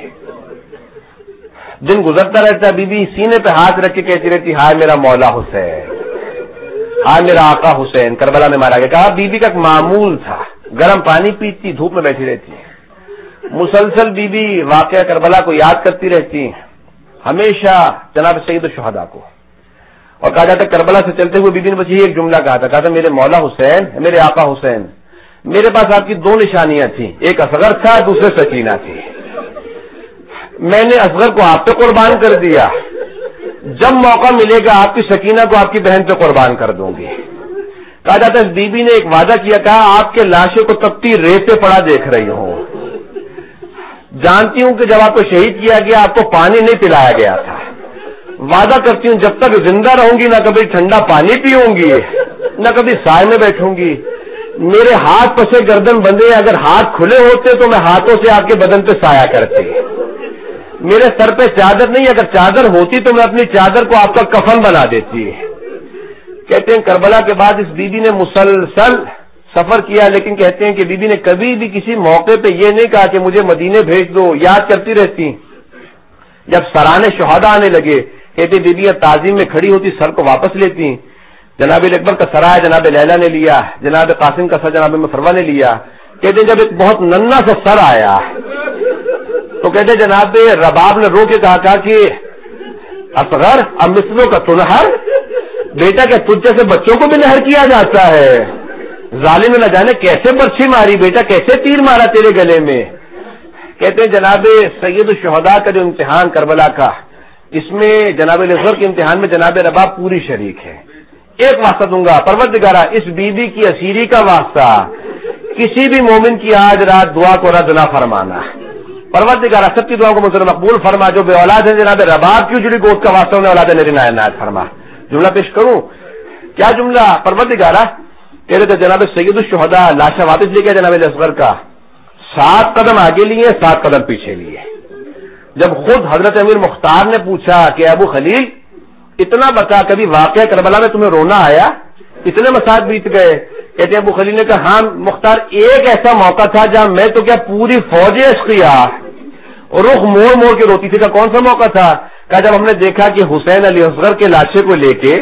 دن گزرتا رہتا بی بی سینے پہ ہاتھ رکھ کے کہتی رہتی ہائے میرا مولا حسین، ہائے میرا آقا حسین کربلا میں مارا گیا. کہا بی بی کا ایک معمول تھا، گرم پانی پیتی دھوپ میں بیٹھی رہتی. مسلسل بی بی واقعہ کربلا کو یاد کرتی رہتی، ہمیشہ جناب سید الشہداء کو. اور کہا جاتا کربلا سے چلتے ہوئے بی بی نے بس یہ ایک جملہ کہا تھا میرے مولا حسین، میرے آقا حسین، میرے پاس آپ کی دو نشانیاں تھیں، ایک اصغر تھا دوسرے سکینہ تھی. میں نے اصغر کو آپ پہ قربان کر دیا، جب موقع ملے گا آپ کی سکینہ کو آپ کی بہن پہ قربان کر دوں گی. کہا جاتا ہے بی بی نے ایک وعدہ کیا، کہا آپ کے لاشے کو تپتی ریت پہ پڑا دیکھ رہی ہوں، جانتی ہوں کہ جب آپ کو شہید کیا گیا آپ کو پانی نہیں پلایا گیا تھا. وعدہ کرتی ہوں جب تک زندہ رہوں گی نہ کبھی ٹھنڈا پانی پیوں گی نہ کبھی سائے میں بیٹھوں گی. میرے ہاتھ پسے گردن بندھے، اگر ہاتھ کھلے ہوتے تو میں ہاتھوں سے آپ کے بدن پہ سایہ کرتی. میرے سر پہ چادر نہیں، اگر چادر ہوتی تو میں اپنی چادر کو آپ کا کفن بنا دیتی. کہتے ہیں کربلا کے بعد اس بی بی نے مسلسل سفر کیا، لیکن کہتے ہیں کہ بی بی نے کبھی بھی کسی موقع پہ یہ نہیں کہا کہ مجھے مدینے بھیج دو، یاد کرتی رہتی. جب سرانے شہداء آنے لگے کہتے بی بی تعظیم میں کھڑی ہوتی سر کو واپس لیتی. جناب اکبر کا سرا جناب لیلا نے لیا، جناب قاسم کا سر جناب مفروا نے لیا. کہتے جب ایک بہت ننھا سا سر آیا تو کہتے جناب رباب نے رو کے کہا کہ اصغر اب مثلوں کا تنہر، بیٹا کہ تجھ جیسے بچوں کو بھی نہر کیا جاتا ہے. ظالم نے نہ جانے کیسے برچھی ماری، بیٹا کیسے تیر مارا تیرے گلے میں. کہتے ہیں جناب سید الشہداء کا جو امتحان کربلا کا، اس میں جناب اصغر کے امتحان میں جناب رباب پوری شریک ہے. ایک واسطہ دوں گا پروردگارہ اس بی بی کی اسیری کا واسطہ کسی بھی مومن کی آج رات دعا کو رد نہ فرمانا. پروردگارہ سب کی دعاؤں کو مجھے مقبول فرما. جو بے اولاد ہے جناب رباب کی جڑی گود کا واسطہ انہیں اولاد میری عنایت فرما. جملہ پیش کروں کیا جملہ؟ پروردگارہ تیرے تو جناب سید الشہداء لاشا واپس لے گیا جناب اصغر کا، 7 قدم آگے لیے 7 قدم پیچھے لیے. جب خود حضرت امیر مختار نے پوچھا کہ ابو خلیل اتنا بتا کبھی واقعہ کربلا میں تمہیں رونا آیا، اتنے مساج بیت گئے. کہتے ہیں ابو خلیل نے کہا ہاں مختار ایک ایسا موقع تھا جہاں میں تو کیا پوری فوج اشقیا رخ موڑ موڑ کے روتی تھی. کا کون سا موقع تھا؟ کہا جب ہم نے دیکھا کہ حسین علی اصغر کے لاشے کو لے کے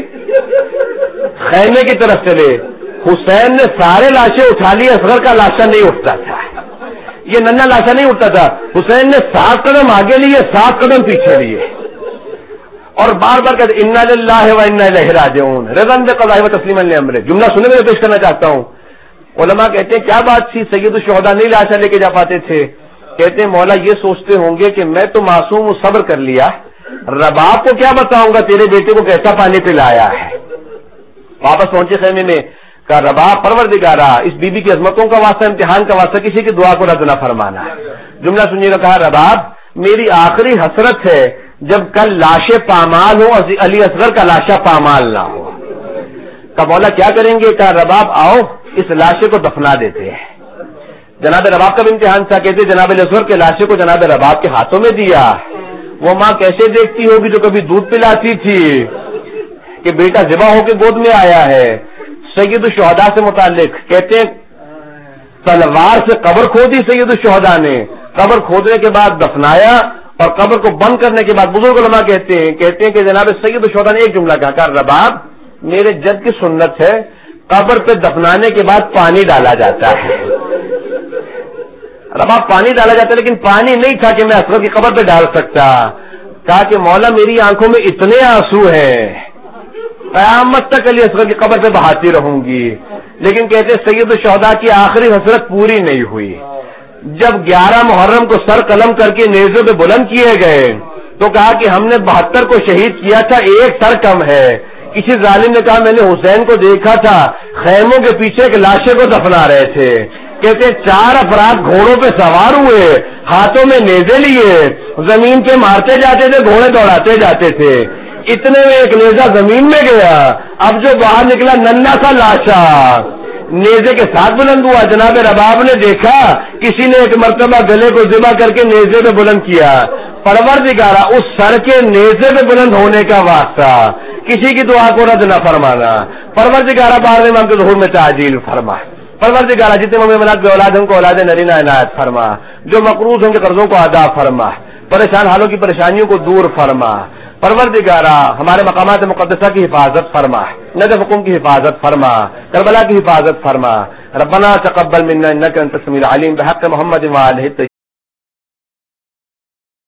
خیمے کی طرف چلے، حسین نے سارے لاشیں اٹھا لی، اصغر کا لاشا نہیں اٹھتا تھا، یہ ننھا لاشا نہیں اٹھتا تھا. حسین نے 7 قدم آگے لیے 7 قدم پیچھے لیے اور بار بار کہتے انا للہ و انا الیہ راجعون رضا بقضاء و تسلیما لامرہ. جملہ سننے میں پیش کرنا چاہتا ہوں. علماء کہتے ہیں کیا بات تھی سید الشہداء نہیں لاشا لے کے جا پاتے تھے؟ کہتے ہیں مولا یہ سوچتے ہوں گے کہ میں تو معصوم ہوں صبر کر لیا، رباب کو کیا بتاؤں گا تیرے بیٹے کو کیسا پانی پلایا ہے. واپس پہنچے خیمے میں کہا رباب پروردگارہ اس بی بی کی عظمتوں کا واسطہ امتحان کا واسطہ کسی کی دعا کو رد نہ فرمانا. جملہ سنیے گا. کہا رباب میری آخری حسرت ہے جب کل لاشیں پامال ہو علی اصغر کا لاشا پامال نہ ہو. کہا مولا کیا کریں گے؟ کہا رباب آؤ اس لاشے کو دفنا دیتے ہیں. جناب رباب کا بھی امتحان تھا. کہتے جناب اصغر کے لاشے کو جناب رباب کے ہاتھوں میں دیا. وہ ماں کیسے دیکھتی ہوگی جو کبھی دودھ پلاتی تھی کہ بیٹا ذبح ہو کے گود میں آیا ہے. سید الشہداء سے متعلق کہتے ہیں تلوار سے قبر کھودی سید الشہداء نے، قبر کھودنے کے بعد دفنایا اور قبر کو بند کرنے کے بعد بزرگ علماء کہتے ہیں کہ جناب سید الشہداء نے ایک جملہ کہا رباب میرے جد کی سنت ہے قبر پہ دفنانے کے بعد پانی ڈالا جاتا ہے. رباب پانی ڈالا جاتا ہے لیکن پانی نہیں تھا کہ میں اصغر کی قبر پہ ڈال سکتا. کہا کہ مولا میری آنکھوں میں اتنے آنسو ہیں قیامت تک علی اصغر کی قبر پہ بہاتی رہوں گی. لیکن کہتے سید الشہداء کی آخری حسرت پوری نہیں ہوئی. جب 11 محرم کو سر قلم کر کے نیزے پہ بلند کیے گئے تو کہا کہ ہم نے 72 کو شہید کیا تھا، ایک سر کم ہے. کسی ظالم نے کہا میں نے حسین کو دیکھا تھا خیموں کے پیچھے ایک لاشے کو دفنا رہے تھے. کہتے 4 افراد گھوڑوں پہ سوار ہوئے، ہاتھوں میں نیزے لیے، زمین پہ مارتے جاتے تھے، گھوڑے دوڑاتے جاتے تھے. اتنے میں ایک نیزہ زمین میں گیا. اب جو باہر نکلا ننھا سا لاشا نیزے کے ساتھ بلند ہوا. جناب رباب نے دیکھا کسی نے ایک مرتبہ گلے کو ذبح کر کے نیزے پہ بلند کیا. پروردگارا اس سر کے نیزے پہ بلند ہونے کا واسطہ کسی کی دعا کو رد نہ فرمانا. پروردگارا بارہ امام کے ظہور میں تعجیل فرما. پروردگارا جتنے مومنات کے اولاد ہیں ان کو اولاد نرینہ عنایت فرما. جو مقروض ہیں ان کے قرضوں کو ادا فرما. پریشان حالوں کی پریشانیوں کو دور فرما. پروردگارا ہمارے مقامات مقدسہ کی حفاظت فرما. نجف حکم کی حفاظت فرما. کربلا کی حفاظت فرما. ربنا تقبل منا انك انت السميع العليم بحق محمد وآله